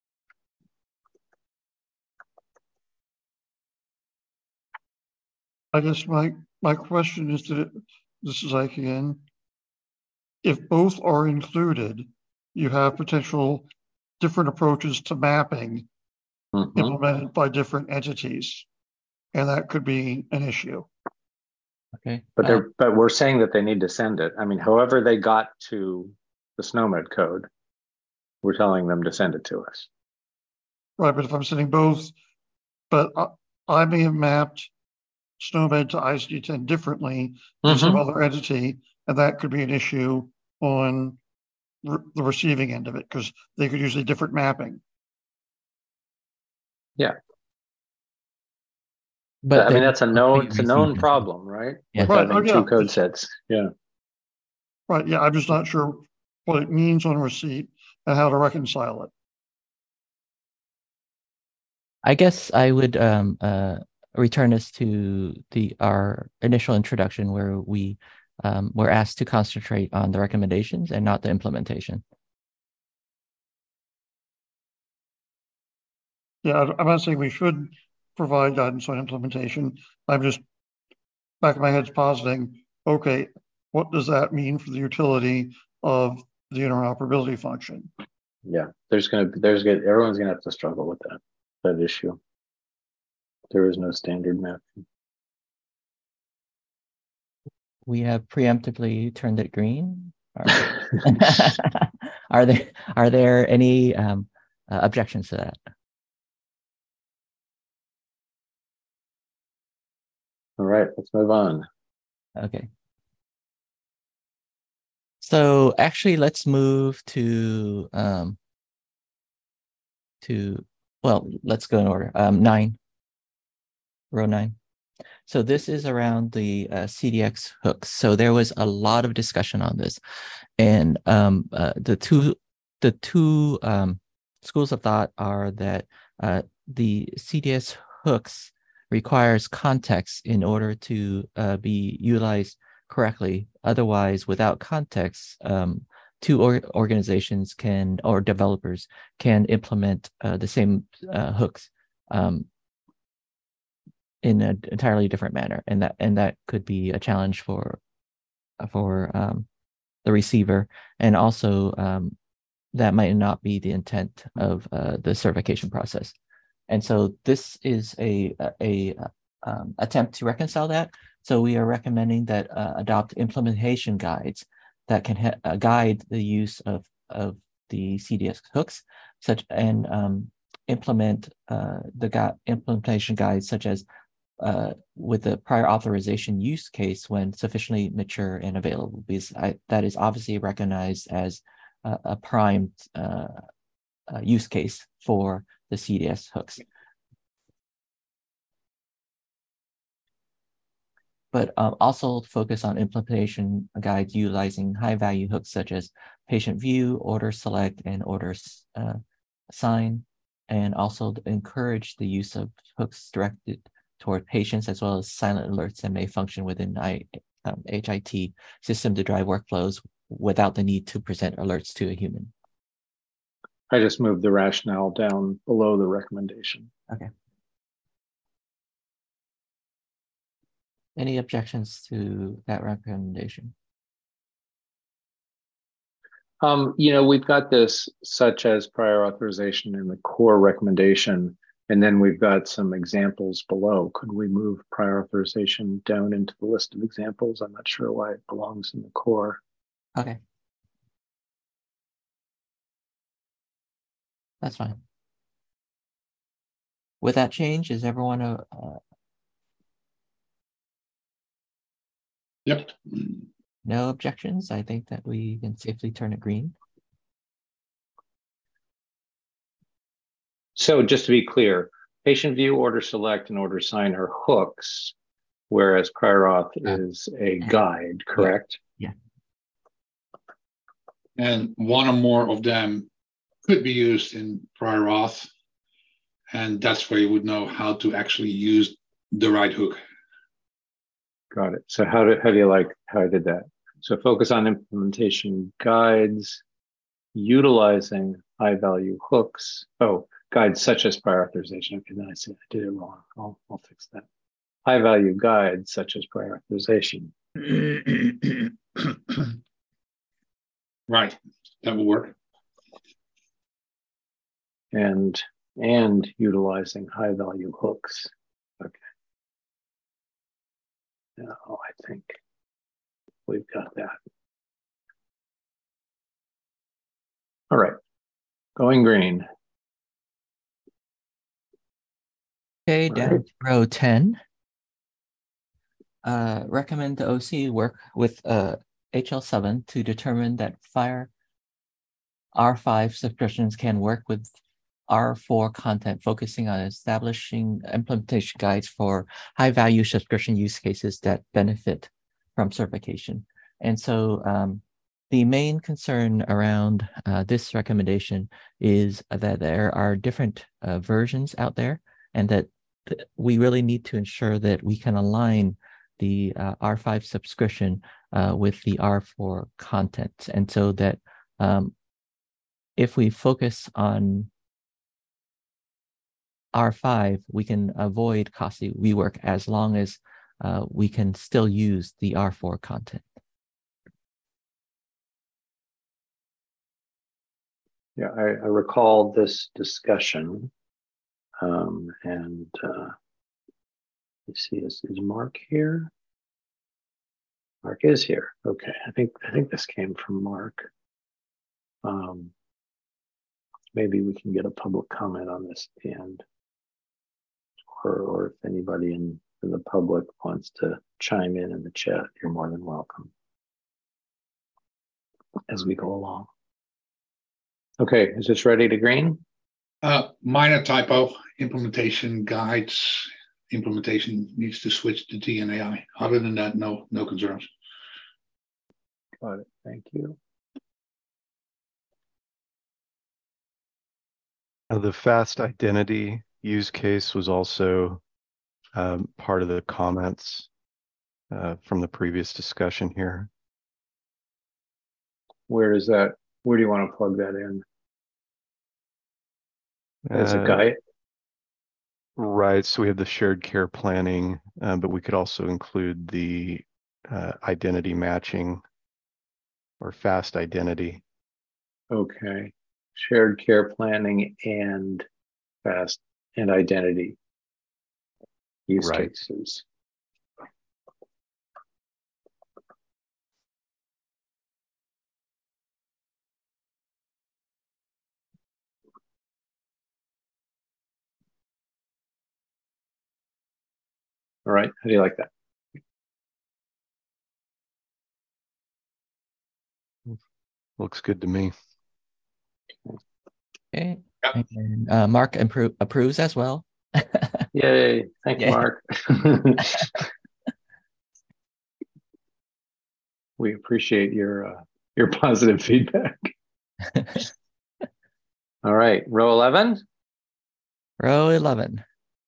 I guess my my question is that it, this is Ike again. If both are included, you have potential different approaches to mapping mm-hmm. implemented by different entities, and that could be an issue. Okay, but they're uh, but we're saying that they need to send it. I mean, however they got to the SNOMED code, we're telling them to send it to us. Right, but if I'm sending both, but I, I may have mapped SNOMED to I C D ten differently than mm-hmm. some other entity, and that could be an issue on re the receiving end of it because they could use a different mapping. Yeah. But I mean, that's a known, it's a known problem, right? Yeah. With Right. having Oh, yeah. two code sets. Yeah. Right. Yeah. I'm just not sure what it means on receipt and how to reconcile it. I guess I would um, uh, return us to the our initial introduction where we um, were asked to concentrate on the recommendations and not the implementation. Yeah, I'm not saying we should provide guidance on implementation. I'm just back of my head's positing, okay, what does that mean for the utility of the interoperability function? Yeah, there's gonna be there's gonna everyone's gonna have to struggle with that that issue. There is no standard mapping. We have preemptively turned it green. Are, are there are there any um, uh, objections to that? All right, let's move on. Okay. So actually, let's move to um, to well, let's go in order. Um, nine, row nine. So this is around the uh, C D X hooks. So there was a lot of discussion on this, and um, uh, the two the two um, schools of thought are that uh, the C D S hooks requires context in order to uh, be utilized correctly. Otherwise, without context, um, two or organizations can, or developers can implement uh, the same uh, hooks um, in an entirely different manner, and that and that could be a challenge for for um, the receiver, and also um, that might not be the intent of uh, the certification process. And so this is a a, a um, attempt to reconcile that. So we are recommending that uh, adopt implementation guides that can ha- uh, guide the use of of the C D S hooks, such and um, implement uh, the gu- implementation guides such as uh, with the prior authorization use case when sufficiently mature and available, because I, that is obviously recognized as a, a primed uh, uh, use case for the C D S hooks. But um, also focus on implementation guides utilizing high value hooks such as patient view, order select, and order uh, assign, and also encourage the use of hooks directed toward patients as well as silent alerts that may function within I, um, H I T system to drive workflows without the need to present alerts to a human. I just moved the rationale down below the recommendation. Okay. Any objections to that recommendation? Um, you know, we've got this such as prior authorization in the core recommendation, and then we've got some examples below. Could we move prior authorization down into the list of examples? I'm not sure why it belongs in the core. Okay. That's fine. With that change, is everyone uh, Yep. no objections? I think that we can safely turn it green. So just to be clear, patient view, order select, and order sign are hooks, whereas prior auth is a guide, correct? Yeah. And one or more of them could be used in prior auth. And that's where you would know how to actually use the right hook. Got it. So how do, how do you like how I did that? So focus on implementation guides, utilizing high value hooks. Oh, guides such as prior authorization. Okay, then I said I did it wrong. I'll, I'll fix that. High value guides such as prior authorization. Right, that will work. And and utilizing high value hooks. Okay. Now I think we've got that. All right, going green. Okay, down right. to row ten. Uh, recommend the O C work with uh, H L seven to determine that FHIR R five subscriptions can work with R four content, focusing on establishing implementation guides for high-value subscription use cases that benefit from certification. And so um, the main concern around uh, this recommendation is that there are different uh, versions out there, and that th we really need to ensure that we can align the uh, R five subscription uh, with the R four content. And so that um, if we focus on R five, we can avoid costly rework as long as uh, we can still use the R four content. Yeah, I, I recall this discussion, um, and uh, let's see, is, is Mark here? Mark is here. Okay, I think I think this came from Mark. Um, maybe we can get a public comment on this at the end. Or, or if anybody in, in the public wants to chime in in the chat, you're more than welcome as we go along. Okay, is this ready to green? Uh, minor typo, implementation guides, implementation needs to switch to T N A I. Other than that, no, no concerns. Got it, thank you. Uh, the fast identity use case was also um, part of the comments uh, from the previous discussion here. Where is that? Where do you want to plug that in? As a Uh, guide? Right, so we have the shared care planning, uh, but we could also include the uh, identity matching or fast identity. Okay. Shared care planning and fast and identity use Right. cases. All right. How do you like that? Looks good to me. Okay. Yep. And uh, Mark appro approves as well. Yay. Thank you, Yay. Mark. We appreciate your uh, your positive feedback. All right. Row eleven. Row eleven.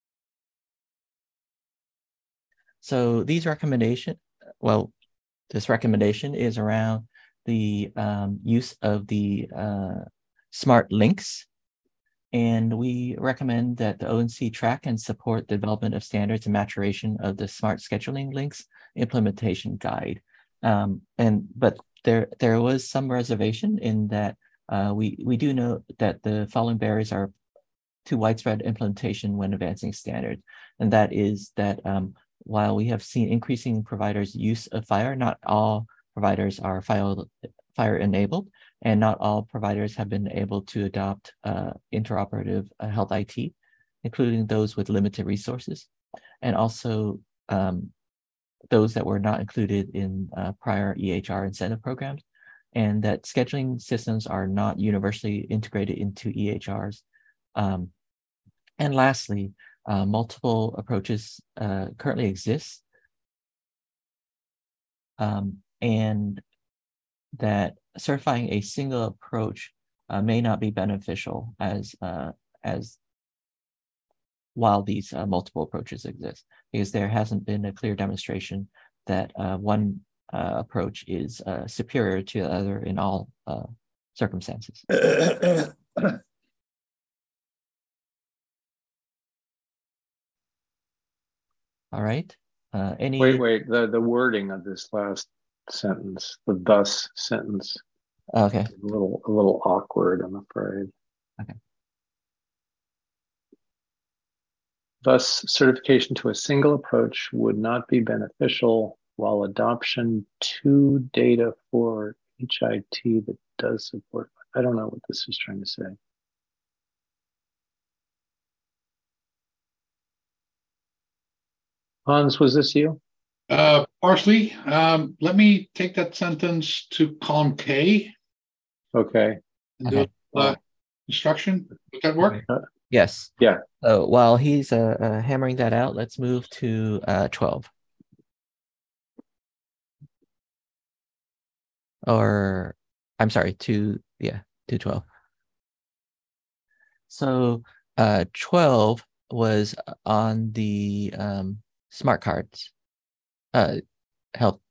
So these recommendation, well, this recommendation is around the um, use of the uh, smart links. And we recommend that the O N C track and support the development of standards and maturation of the smart scheduling links implementation guide. Um, and but there there was some reservation in that uh, we we do know that the following barriers are to widespread implementation when advancing standards, and that is that um, while we have seen increasing providers' use of FHIR, not all providers are FHIR, FHIR enabled, and not all providers have been able to adopt uh, interoperative uh, health I T, including those with limited resources, and also um, those that were not included in uh, prior E H R incentive programs, and that scheduling systems are not universally integrated into E H Rs. Um, and lastly, uh, multiple approaches uh, currently exist, um, and that certifying a single approach uh, may not be beneficial as uh, as while these uh, multiple approaches exist, because there hasn't been a clear demonstration that uh, one uh, approach is uh, superior to the other in all uh, circumstances. All right. Uh, any? Wait, wait. The the wording of this last sentence, the thus sentence. Okay. A little a little awkward, I'm afraid. Okay. Thus, certification to a single approach would not be beneficial, while adoption to data for H I T that does support. I don't know what this is trying to say. Hans, was this you? Uh, partially. Um, let me take that sentence to column K. Okay. And do uh, instruction. Would that work? Uh, yes. Yeah. So while he's uh, uh, hammering that out, let's move to uh, twelve. Or, I'm sorry, to, yeah, to twelve. So uh, twelve was on the um, smart cards, uh, health,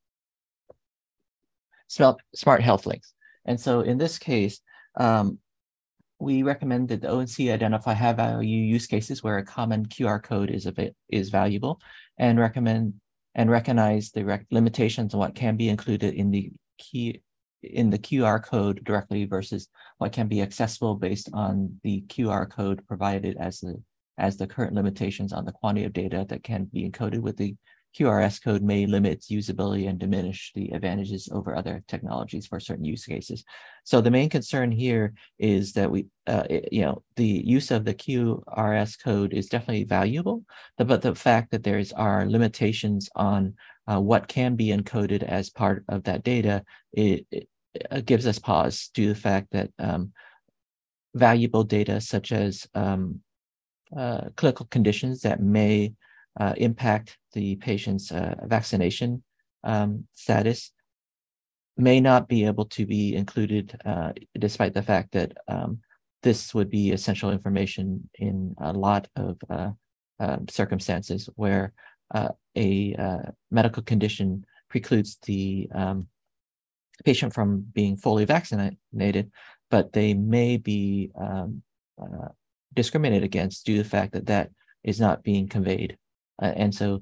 smart, smart health links. And so in this case, um, we recommend that the O N C identify high value use cases where a common Q R code is, is valuable, and recommend and recognize the rec limitations on what can be included in the key in the Q R code directly versus what can be accessible based on the Q R code provided as the as the current limitations on the quantity of data that can be encoded with the Q R S code may limit its usability and diminish the advantages over other technologies for certain use cases. So the main concern here is that we, uh, it, you know, the use of the Q R S code is definitely valuable, but the fact that there is are limitations on uh, what can be encoded as part of that data, it, it, it gives us pause due to the fact that um, valuable data such as um, uh, clinical conditions that may uh, impact the patient's uh, vaccination um, status may not be able to be included, uh, despite the fact that um, this would be essential information in a lot of uh, uh, circumstances where uh, a uh, medical condition precludes the um, patient from being fully vaccinated, but they may be um, uh, discriminated against due to the fact that that is not being conveyed. Uh, and so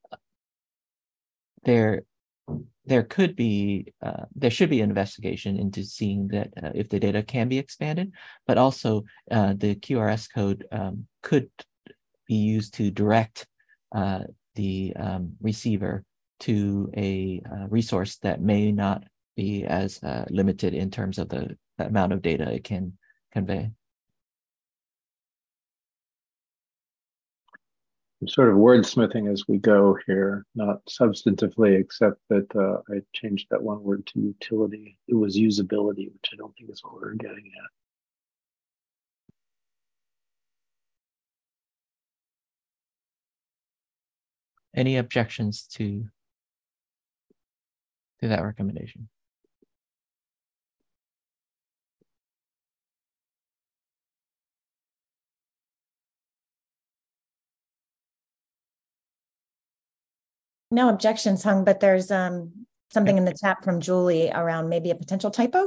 there, there could be, uh, there should be an investigation into seeing that uh, if the data can be expanded, but also uh, the Q R S code um, could be used to direct uh, the um, receiver to a uh, resource that may not be as uh, limited in terms of the amount of data it can convey. I'm sort of wordsmithing as we go here, not substantively, except that uh, I changed that one word to utility. It was usability, which I don't think is what we're getting at. Any objections to, to that recommendation? No objections, Hung, but there's um, something in the chat from Julie around maybe a potential typo.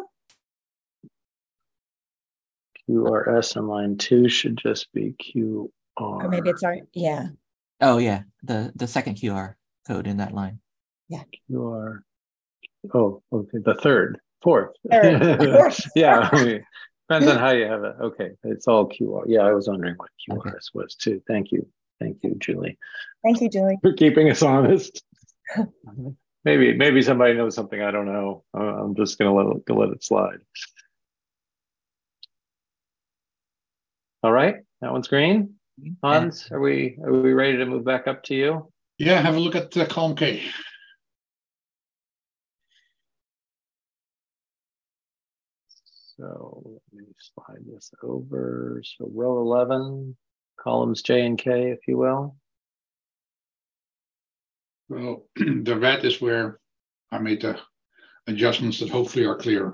Q R S on line two should just be Q R. Or maybe it's our, yeah. Oh yeah, the, the second Q R code in that line. Yeah. Q R. Oh, okay, the third, fourth. Third. Fourth. Yeah, I mean, depends on how you have it. Okay, it's all Q R. Yeah, I was wondering what Q R S Okay. was too. Thank you. Thank you, Julie, Thank you, Julie. for keeping us honest. maybe maybe somebody knows something I don't know. Uh, I'm just gonna let it, let it slide. All right, that one's green. Hans, are we are we ready to move back up to you? Yeah, have a look at uh, column K. So let me slide this over. So row eleven, columns J and K, if you will. Well, the red is where I made the adjustments that hopefully are clear.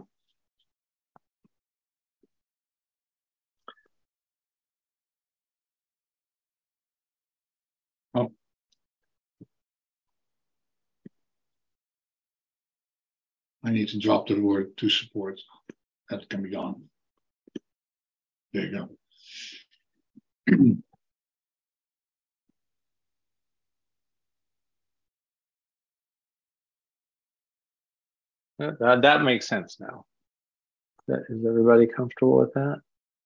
Oh. I need to drop the word to support. That can be gone. There you go. That, that makes sense now. That, is everybody comfortable with that?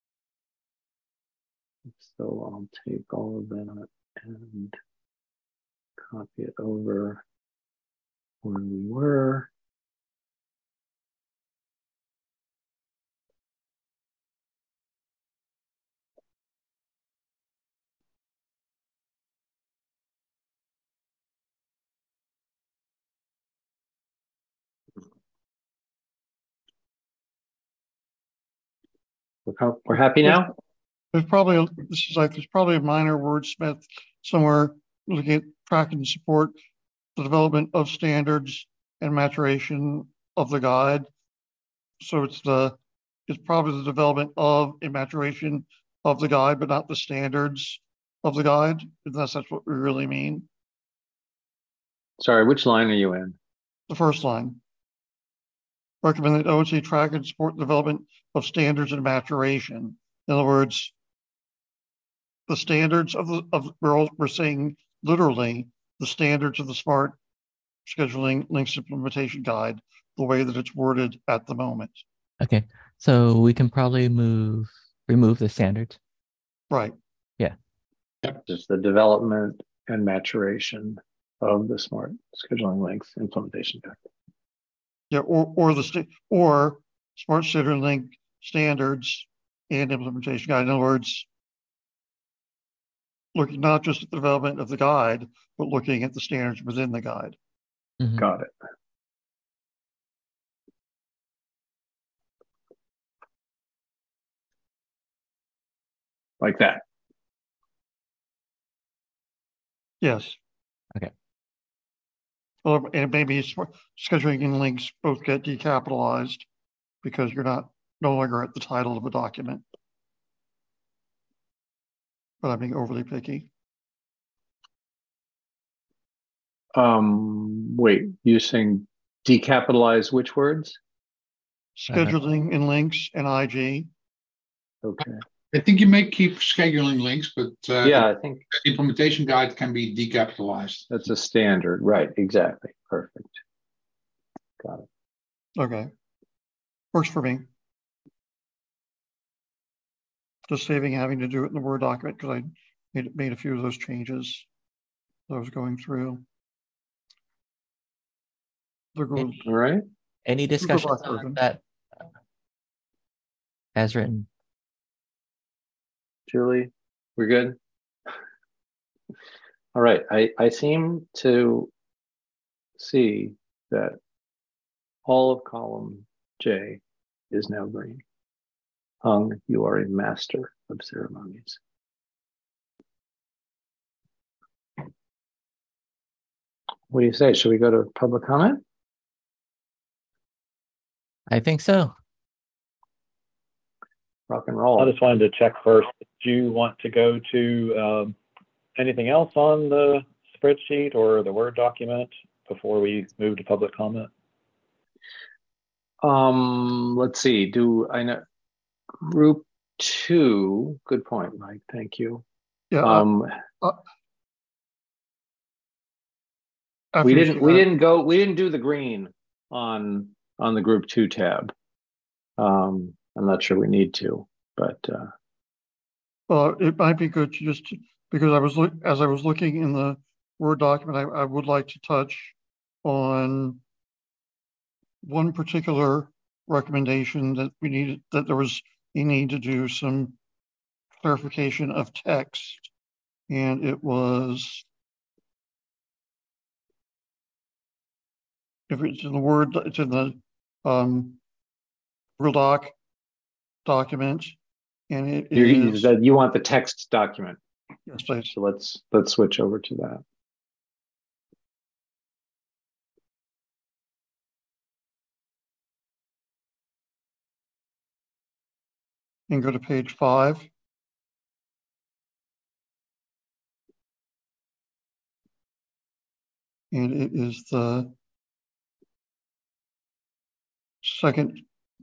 So I'll take all of that and copy it over where we were. We're, we're happy now? There's probably, a, this is like, there's probably a minor wordsmith somewhere looking at tracking and support the development of standards and maturation of the guide. So it's the, it's probably the development of and maturation of the guide, but not the standards of the guide, unless that's what we really mean. Sorry, which line are you in? The first line. Recommend that O N C track and support the development of standards and maturation. In other words, the standards of the, of we're, all, we're saying literally the standards of the SMART scheduling links implementation guide, the way that it's worded at the moment. Okay, so we can probably move, remove the standards. Right. Yeah. Yep. Just the development and maturation of the SMART scheduling links implementation guide. Yeah, or or the st or SMART scheduling link standards and implementation guide. In other words, looking not just at the development of the guide, but looking at the standards within the guide. Mm-hmm. Got it. Like that. Yes. Okay. Well, and maybe scheduling and links both get decapitalized because you're not no longer at the title of a document. but I'm being overly picky. Um, wait, you're saying decapitalize which words? Scheduling in links and I G. Okay. I think you may keep scheduling links, but uh, yeah, I think the implementation guide can be decapitalized. That's a standard, right? Exactly. Perfect. Got it. Okay, works for me. Just saving having to do it in the Word document because I made made a few of those changes that I was going through. They're good. All right. Any discussions on that as written? Julie, we're good? All right. I, I seem to see that all of column J is now green. Hung, you are a master of ceremonies. What do you say? Should we go to public comment? I think so. Rock and roll. I just wanted to check first. Do you want to go to um, anything else on the spreadsheet or the Word document before we move to public comment? Um, let's see. Do I know group two? Good point, Mike. Thank you. Yeah. Um, uh, uh, we didn't. We that. didn't go. We didn't do the green on on the group two tab. Um, I'm not sure we need to, but uh, well, it might be good to just because I was look as I was looking in the Word document, I, I would like to touch on one particular recommendation that we needed, that there was a need to do some clarification of text, and it was, if it's in the Word, it's in the um, Real Doc document, and it you, is that you want the text document. Yes, please. So let's let's switch over to that. And go to page five. And it is the second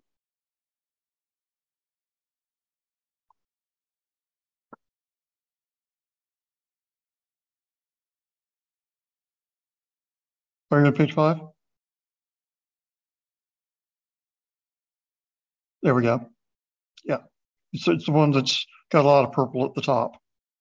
Are you on page five? There we go. Yeah, it's, it's the one that's got a lot of purple at the top.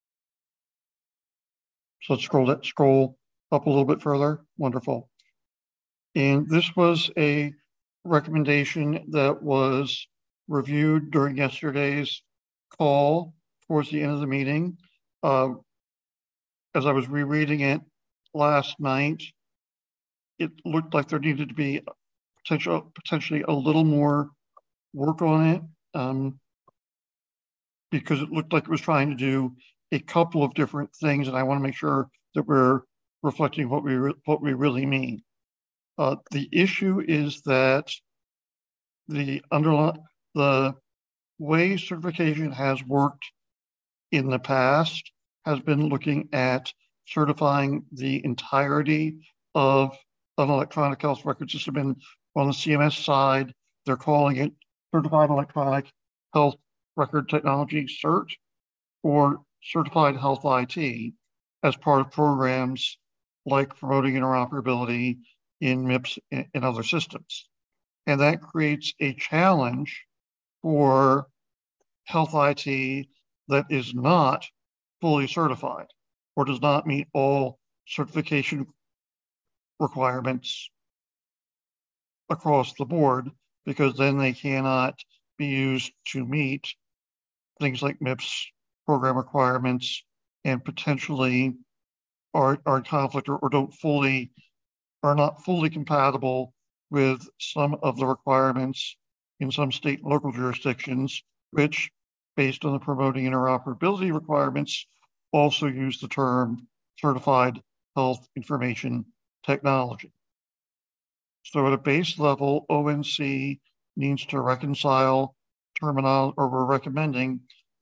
So let's scroll that, scroll up a little bit further. Wonderful. And this was a recommendation that was reviewed during yesterday's call towards the end of the meeting. Uh, as I was rereading it last night, it looked like there needed to be potential, potentially a little more work on it, um, because it looked like it was trying to do a couple of different things, and I want to make sure that we're reflecting what we what we really mean. Uh, the issue is that the underlying the way certification has worked in the past has been looking at certifying the entirety of an electronic health record system. And on the C M S side, they're calling it Certified Electronic Health Record Technology, CERT, or Certified Health I T, as part of programs like promoting interoperability in M I P S and other systems. And that creates a challenge for health I T that is not fully certified or does not meet all certification requirements across the board, because then they cannot be used to meet things like M I P S program requirements, and potentially are, are in conflict or, or don't fully, are not fully compatible with some of the requirements in some state and local jurisdictions, which, based on the promoting interoperability requirements, also use the term certified health information technology. So at a base level, O N C needs to reconcile terminology, or we're recommending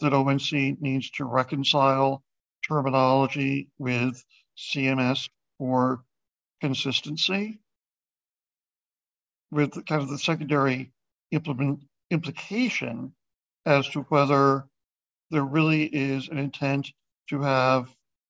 that O N C needs to reconcile terminology with C M S for consistency, with kind of the secondary implement implication as to whether there really is an intent to have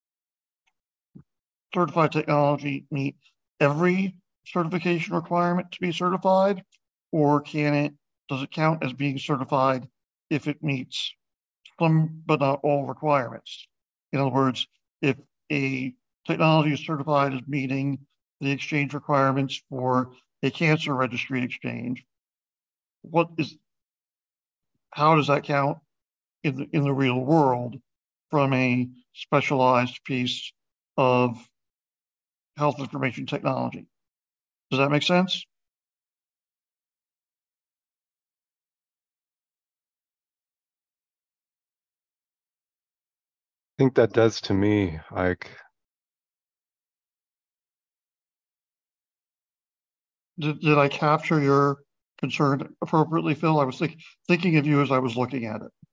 certified technology meet every certification requirement to be certified, or can it, does it count as being certified if it meets some but not all requirements? In other words, if a technology is certified as meeting the exchange requirements for a cancer registry exchange, what is, how does that count in the, in the real world from a specialized piece of health information technology? Does that make sense? I think that does to me, Ike. Did, did I capture your concern appropriately, Phil? I was think, thinking of you as I was looking at it.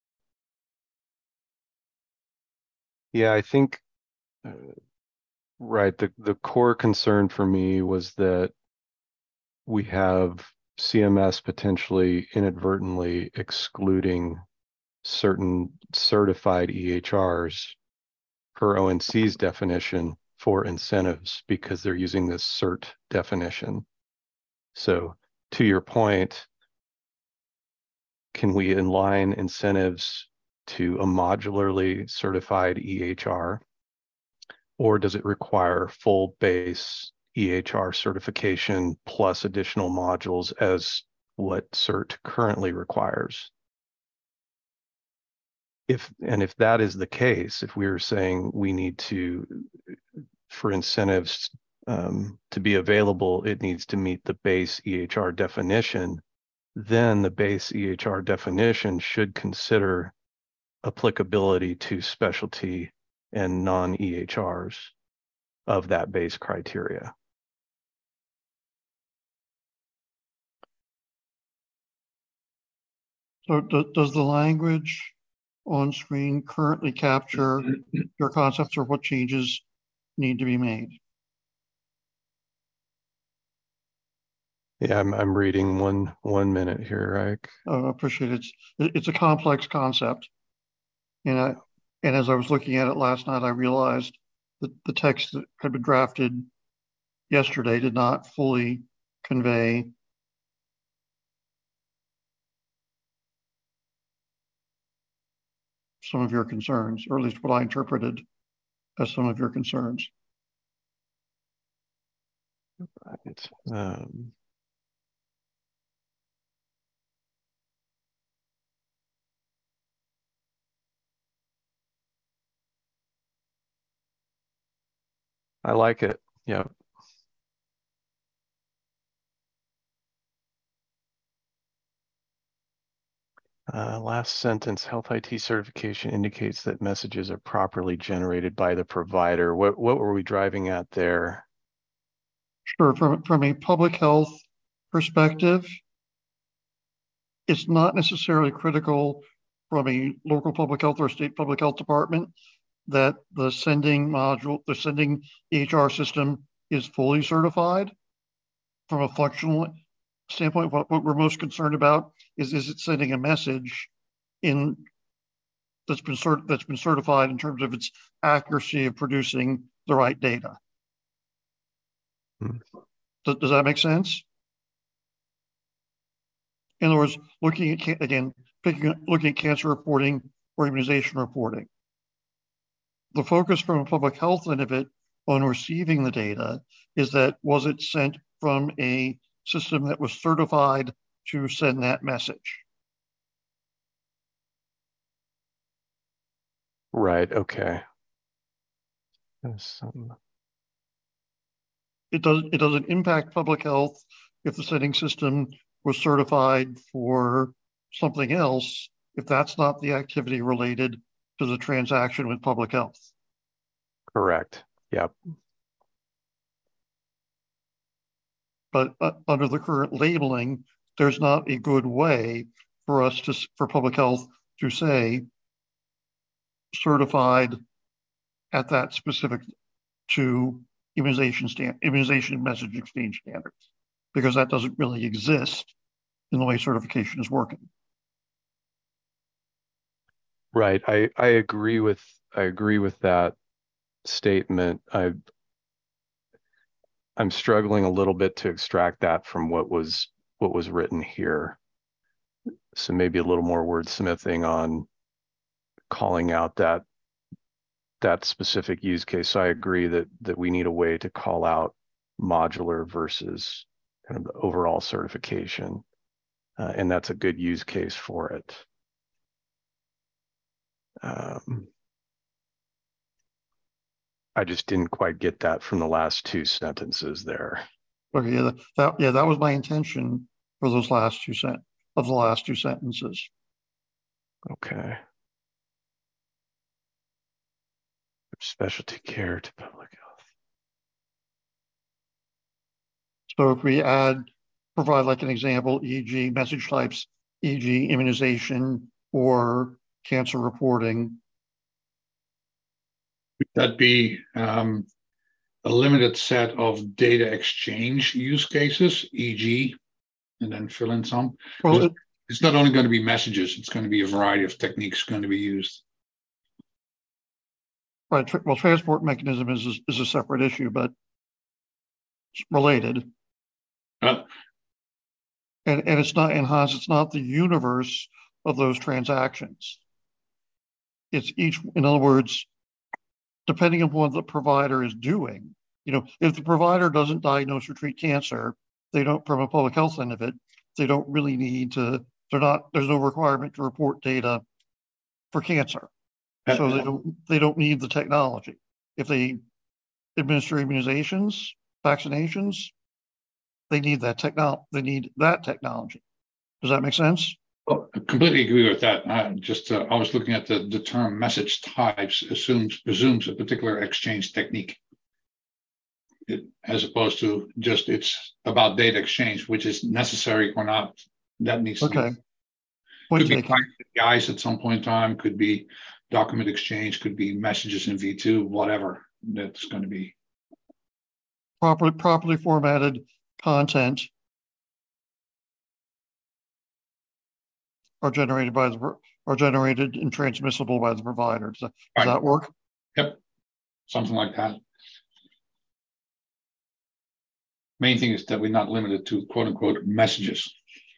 Yeah, I think, uh, right, the, the core concern for me was that we have C M S potentially inadvertently excluding certain certified E H Rs per O N C's definition for incentives because they're using this cert definition. So to your point, can we align incentives to a modularly certified E H R, or does it require full base E H R certification plus additional modules as what CERT currently requires? If, and if that is the case, if we are saying we need to, for incentives um, to be available, it needs to meet the base E H R definition, then the base E H R definition should consider applicability to specialty and non-E H Rs of that base criteria. So do, does the language on screen currently capture your concepts or what changes need to be made? Yeah, I'm, I'm reading one one minute here, Ike. I appreciate it. It's, it's a complex concept. And, I, and as I was looking at it last night, I realized that the text that had been drafted yesterday did not fully convey some of your concerns, or at least what I interpreted as some of your concerns. Right. Um, I like it. Yeah. Uh, last sentence, health I T certification indicates that messages are properly generated by the provider. What, what were we driving at there? Sure, from, from a public health perspective, it's not necessarily critical from a local public health or state public health department that the sending module, the sending E H R system is fully certified. From a functional standpoint, what, what we're most concerned about is, is it sending a message in that's been cert, that's been certified in terms of its accuracy of producing the right data. Hmm. Does, does that make sense? In other words, looking at, again, picking, looking at cancer reporting or immunization reporting. The focus from a public health end of it on receiving the data is that was it sent from a system that was certified to send that message? Right, okay. Some... It doesn't, it doesn't impact public health if the sending system was certified for something else, if that's not the activity related to the transaction with public health. Correct, yep. But uh, under the current labeling, there's not a good way for us to, for public health to say certified at that specific to immunization stand, immunization message exchange standards, because that doesn't really exist in the way certification is working. Right. I, I agree with I agree with that statement. I I'm struggling a little bit to extract that from what was what was written here. So maybe a little more wordsmithing on calling out that that specific use case. So I agree that that we need a way to call out modular versus kind of the overall certification, uh, and that's a good use case for it. Um, I just didn't quite get that from the last two sentences there. Okay, yeah, that, that yeah, that was my intention for those last two sent of the last two sentences. Okay. Specialty care to public health. So if we add, provide like an example, for example, message types, for example, immunization or cancer reporting. Would that be um, a limited set of data exchange use cases, for example, and then fill in some? Well, it, it's not only going to be messages, it's going to be a variety of techniques going to be used. Right. Well, transport mechanism is, is, is a separate issue, but it's related. Uh, and, and it's not, and Hans, it's not the universe of those transactions. It's each, in other words, depending on what the provider is doing. You know, if the provider doesn't diagnose or treat cancer, they don't, from a public health end of it, they don't really need to, they're not, there's no requirement to report data for cancer. So they don't, they don't need the technology. If they administer immunizations, vaccinations, they need that technology, they need that technology. Does that make sense? Well, I completely agree with that. I just, uh, I was looking at the, the term message types assumes, presumes a particular exchange technique. It, as opposed to just it's about data exchange, which is necessary or not. That needs to okay. be. Point Could taken. be guys at some point in time, could be document exchange, could be messages in V two, whatever that's going to be. Properly, properly formatted content are generated by the, are generated and transmissible by the provider. Does that, does Right. that work? Yep, something like that. Main thing is that we're not limited to quote unquote messages.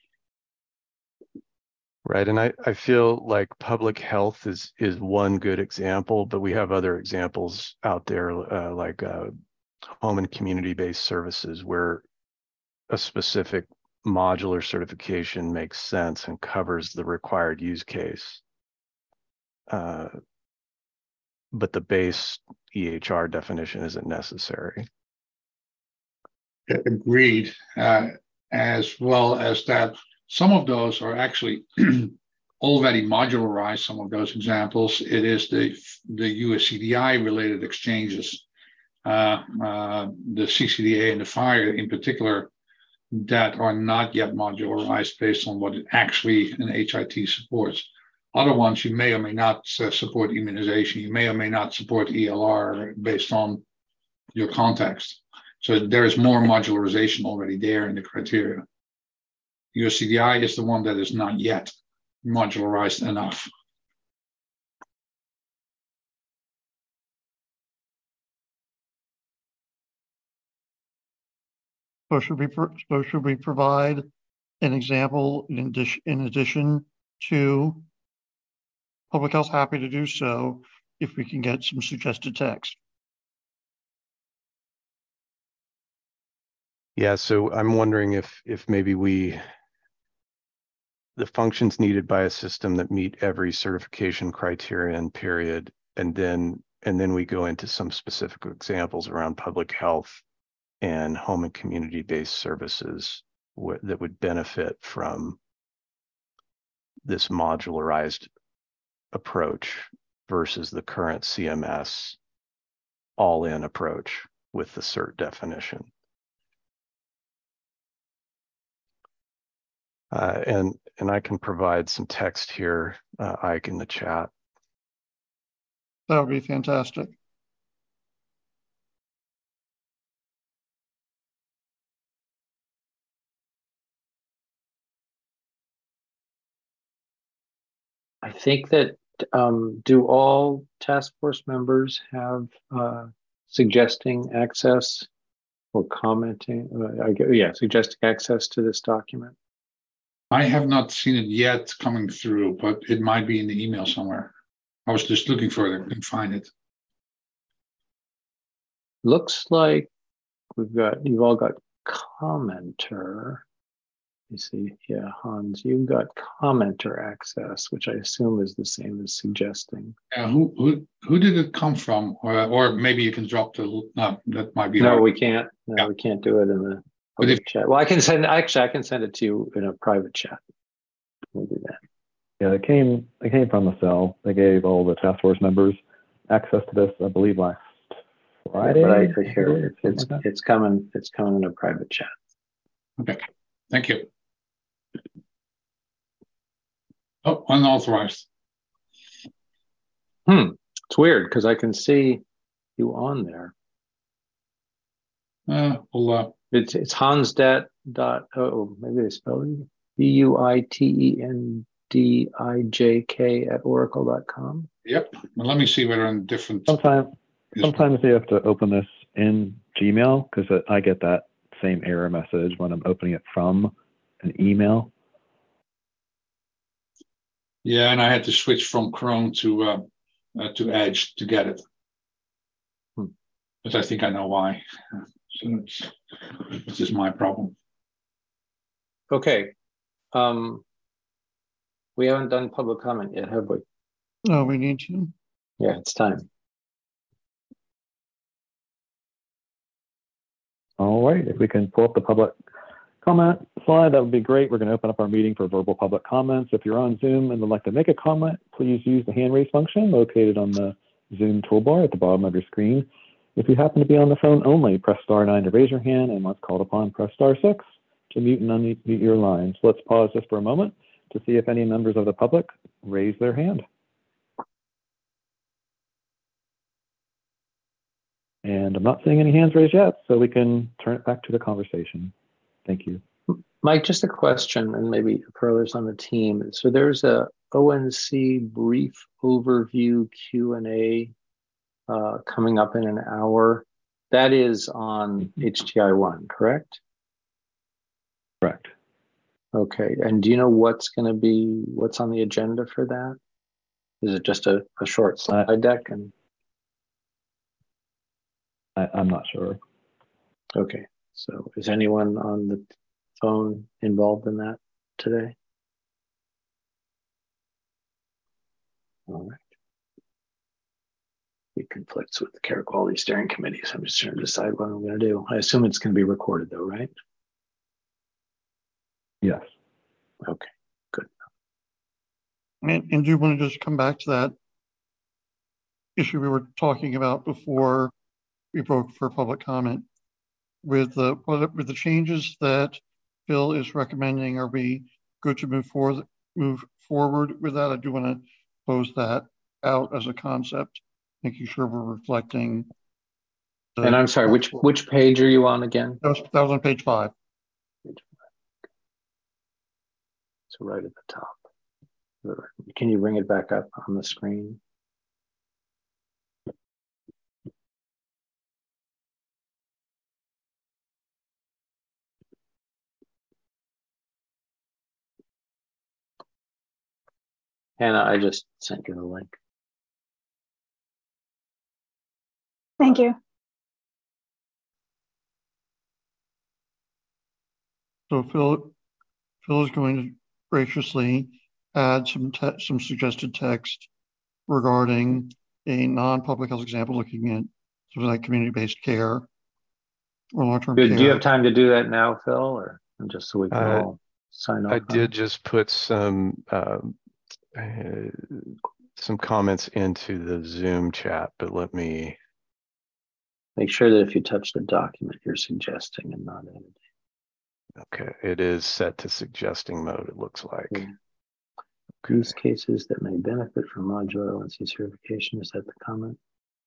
Right, and I, I feel like public health is is one good example, but we have other examples out there uh, like uh, home and community-based services where a specific modular certification makes sense and covers the required use case. Uh, but the base E H R definition isn't necessary. Agreed, uh, as well as that some of those are actually already modularized, some of those examples. It is the, the U S C D I related exchanges, uh, uh, the C C D A and the FHIR in particular, that are not yet modularized based on what it actually an H I T supports. Other ones you may or may not uh, support immunization, you may or may not support E L R based on your context. So there is more modularization already there in the criteria. U S C D I is the one that is not yet modularized enough. So should we, so should we provide an example in addition, in addition to public health? Happy to do so if we can get some suggested text. Yeah, so I'm wondering if if maybe we, the functions needed by a system that meet every certification criterion period, and then and then we go into some specific examples around public health and home and community-based services w- that would benefit from this modularized approach versus the current C M S all-in approach with the cert definition. Uh, and and I can provide some text here, uh, Ike, in the chat. That would be fantastic. I think that, um, do all task force members have uh, suggesting access or commenting? Uh, I, yeah, suggesting access to this document. I have not seen it yet coming through, but it might be in the email somewhere. I was just looking for it, I couldn't find it. Looks like we've got, you've all got commenter. You see, yeah, Hans, you've got commenter access, which I assume is the same as suggesting. Yeah, who who who did it come from? Or or maybe you can drop the, no, that might be No, hard. we can't. No, Yeah. we can't do it in the But if, public chat. Well, I can send, actually, I can send it to you in a private chat. We'll do that. Yeah, it came it came from the cell. They gave all the task force members access to this, I believe, last Friday. Yeah, but I, I hear it. something It's like that. it's coming. It's coming in a private chat. okay, thank you. Oh, unauthorized. Hmm. It's weird because I can see you on there. Uh, well, uh, It's it's Hansdat dot oh maybe they spell it B U I T E N D I J K at oracle dot com. yep. Well, let me see whether in different. Sometimes is- sometimes you have to open this in Gmail because I get that same error message when I'm opening it from an email. Yeah, and I had to switch from Chrome to uh, uh, to Edge to get it. Hmm. But I think I know why. So it's, this is my problem. Okay. Um, we haven't done public comment yet, have we? No, we need to. Yeah, it's time. All right, if we can pull up the public comment slide, that would be great. We're going to open up our meeting for verbal public comments. If you're on Zoom and would like to make a comment, please use the hand raise function located on the Zoom toolbar at the bottom of your screen. If you happen to be on the phone only, press star nine to raise your hand, and once called upon, press star six to mute and unmute your line. So let's pause just for a moment to see if any members of the public raise their hand. And I'm not seeing any hands raised yet, so we can turn it back to the conversation. Thank you. Mike, just a question, and maybe for others on the team. So there's a O N C brief overview Q and A uh, coming up in an hour. That is on H T I one, correct? Correct. Okay, and do you know what's going to be, what's on the agenda for that? Is it just a, a short slide uh, deck? And I, I'm not sure. Okay, so is anyone on the phone involved in that today? All right. It conflicts with the Care Quality Steering Committee, so I'm just trying to decide what I'm going to do. I assume it's going to be recorded though, right? Yes. Okay, good. And, and do you want to just come back to that issue we were talking about before we broke for public comment? With the with the changes that Phil is recommending, are we good to move forward move forward with that? I do want to pose that out as a concept, making sure we're reflecting. The, and I'm sorry, which which page are you on again? That was, that was on page five. Page five. So right at the top. Can you bring it back up on the screen? Hannah, I just sent you the link. Thank you. So Phil, Phil is going to graciously add some te some suggested text regarding a non-public health example, looking at sort of like community-based care or long-term care. Do you have time to do that now, Phil, or just so we can uh, all sign off? I did just put some um, uh, some comments into the Zoom chat, but let me make sure that if you touch the document, you're suggesting and not editing. Okay, it is set to suggesting mode, it looks like. Yeah. use cases that may benefit from modular O N C certification. Is that the comment?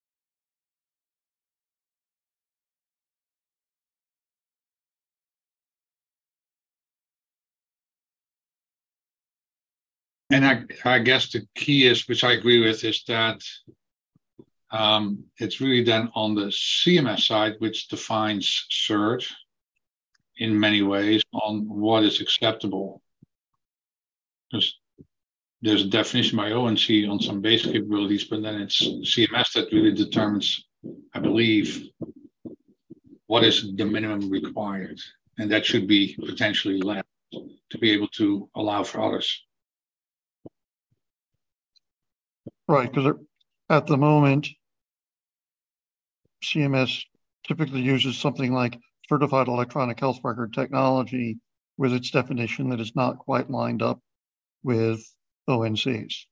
And I, I guess the key is, which I agree with, is that um, it's really then on the C M S side, which defines cert in many ways on what is acceptable. Because there's a definition by O N C on some basic capabilities, but then it's C M S that really determines, I believe, what is the minimum required. And that should be potentially less to be able to allow for others. Right, because at the moment, C M S typically uses something like certified electronic health record technology with its definition that is not quite lined up with O N Cs.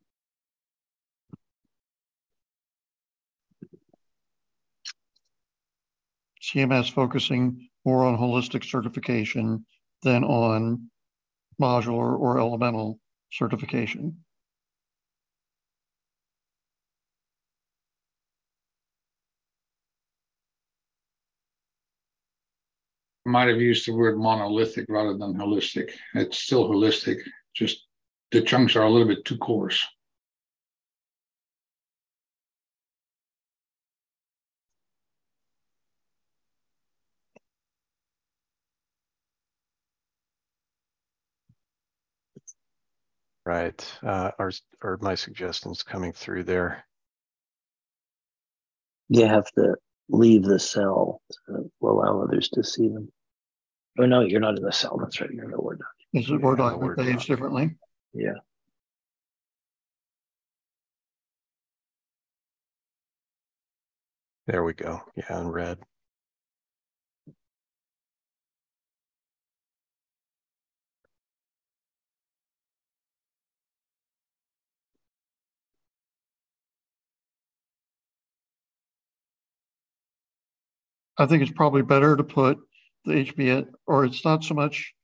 C M S focusing more on holistic certification than on modular or elemental certification. Might have used the word monolithic rather than holistic. It's still holistic, just the chunks are a little bit too coarse. Right. Uh, are, are my suggestions coming through there? You have to leave the cell to allow others to see them. Oh no, you're not in the cell. That's right. You're in the Word document. Is the Word document behaves differently? Yeah. There we go. Yeah, in red. I think it's probably better to put the H B S, or it's not so much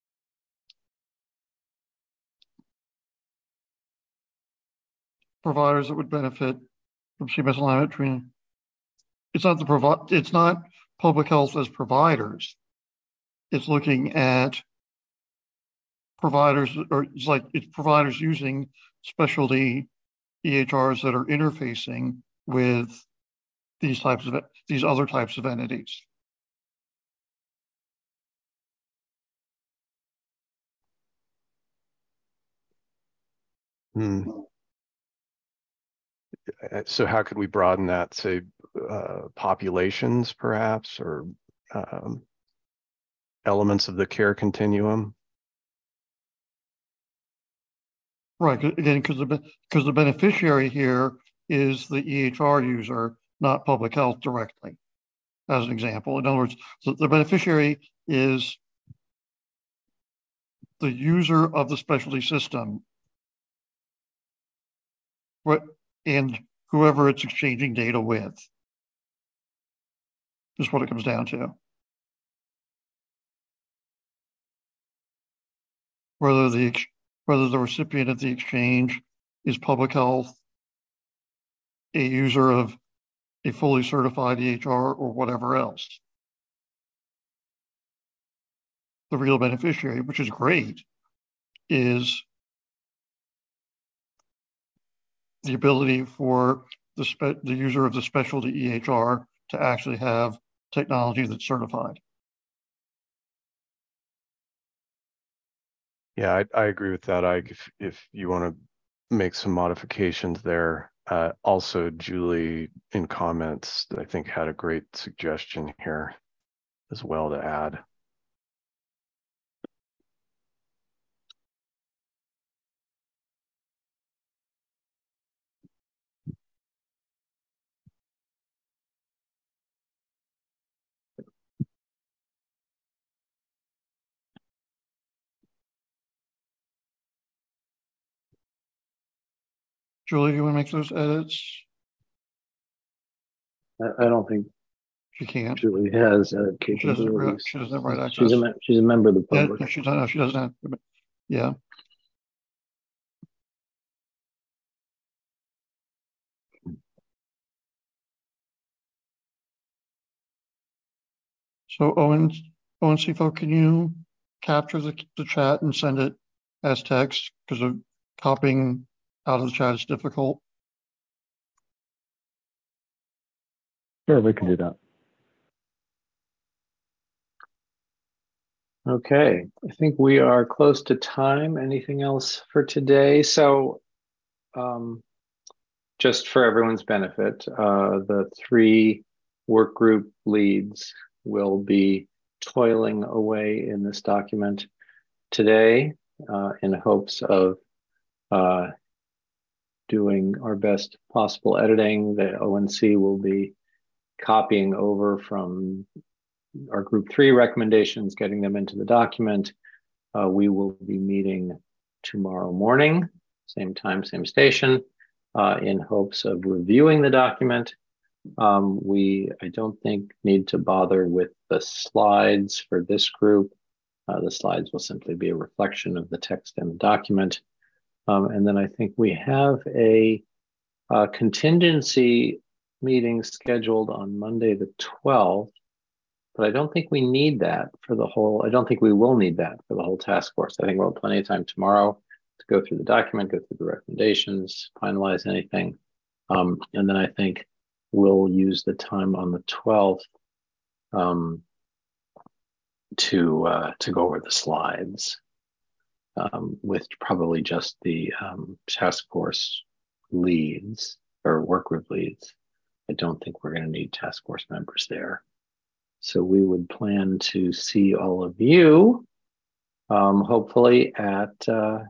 providers that would benefit from C M S alignment training. It's not the provide. It's not public health as providers. It's looking at providers, or it's like it's providers using specialty E H Rs that are interfacing with these types of these other types of entities. Hmm. So how could we broaden that, say, uh, populations perhaps, or um, elements of the care continuum? Right, again, because the because the beneficiary here is the E H R user, not public health directly, as an example. In other words, so the beneficiary is the user of the specialty system, what and whoever it's exchanging data with, is what it comes down to. Whether the whether the recipient of the exchange is public health, a user of a fully certified E H R, or whatever else. The real beneficiary, which is great, is the ability for the, spe the user of the specialty E H R to actually have technology that's certified. Yeah, I, I agree with that. I if, if you want to make some modifications there. Uh, also, Julie in comments, I think, had a great suggestion here as well to add. Julie, you want to make those edits? I, I don't think she can't. Julie has uh, she doesn't, capabilities. she doesn't have right access. She's a, she's a member of the public. Yeah, she doesn't, she doesn't have, yeah. So Owen, Owen C F O, can you capture the, the chat and send it as text? Because of copying out of the chat is difficult. Sure, we can do that. Okay, I think we are close to time. Anything else for today? So um, just for everyone's benefit, uh, the three work group leads will be toiling away in this document today uh, in hopes of uh, doing our best possible editing. The O N C will be copying over from our group three recommendations, getting them into the document. Uh, we will be meeting tomorrow morning, same time, same station, uh, in hopes of reviewing the document. Um, we, I don't think, need to bother with the slides for this group. Uh, the slides will simply be a reflection of the text in the document. Um, and then I think we have a, a contingency meeting scheduled on Monday the twelfth, but I don't think we need that for the whole, I don't think we will need that for the whole task force. I think we'll have plenty of time tomorrow to go through the document, go through the recommendations, finalize anything. Um, and then I think we'll use the time on the twelfth um, to, uh, to go over the slides um, with probably just the um, task force leads or work group leads. I don't think we're going to need task force members there. So we would plan to see all of you, um, hopefully at uh,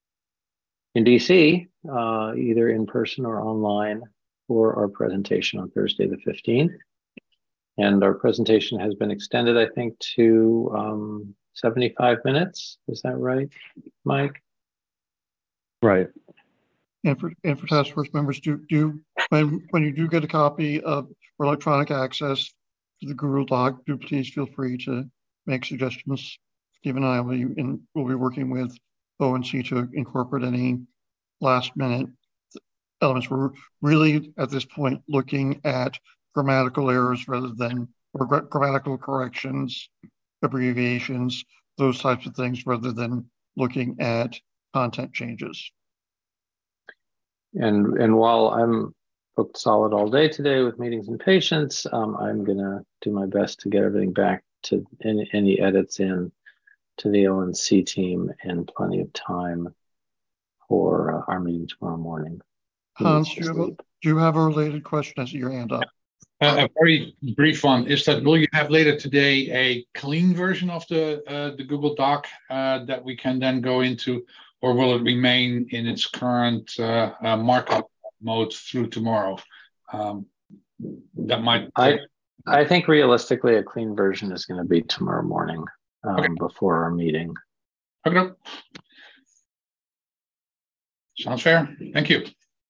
in D C, uh, either in person or online, for our presentation on Thursday the fifteenth. And our presentation has been extended, I think, to um, seventy-five minutes. Is that right, Mike? Right. And for, and for task force members, do, do when, when you do get a copy of or electronic access to the Google Doc, do please feel free to make suggestions. Steve and I will be, in, will be working with O N C to incorporate any last minute elements. We're really at this point looking at grammatical errors rather than or gra grammatical corrections, abbreviations, those types of things, rather than looking at content changes. And, and while I'm booked solid all day today with meetings and patients, um, I'm gonna do my best to get everything back to any, any edits in to the O N C team in plenty of time for uh, our meeting tomorrow morning. Hans, do you, have a, do you have a related question? I see your hand up. Uh, a very brief one is that will you have later today a clean version of the uh, the Google Doc uh, that we can then go into, or will it remain in its current uh, uh, markup mode through tomorrow? Um, that might. I I think realistically a clean version is going to be tomorrow morning um, okay. before our meeting. Okay. Sounds fair. Thank you.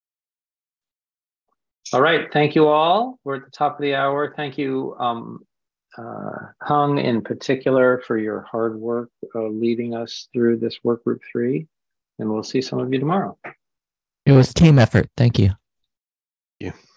All right, thank you all. We're at the top of the hour. Thank you, um, uh, Hung, in particular, for your hard work uh, leading us through this work group three. And we'll see some of you tomorrow. It was team effort. Thank you. Yeah.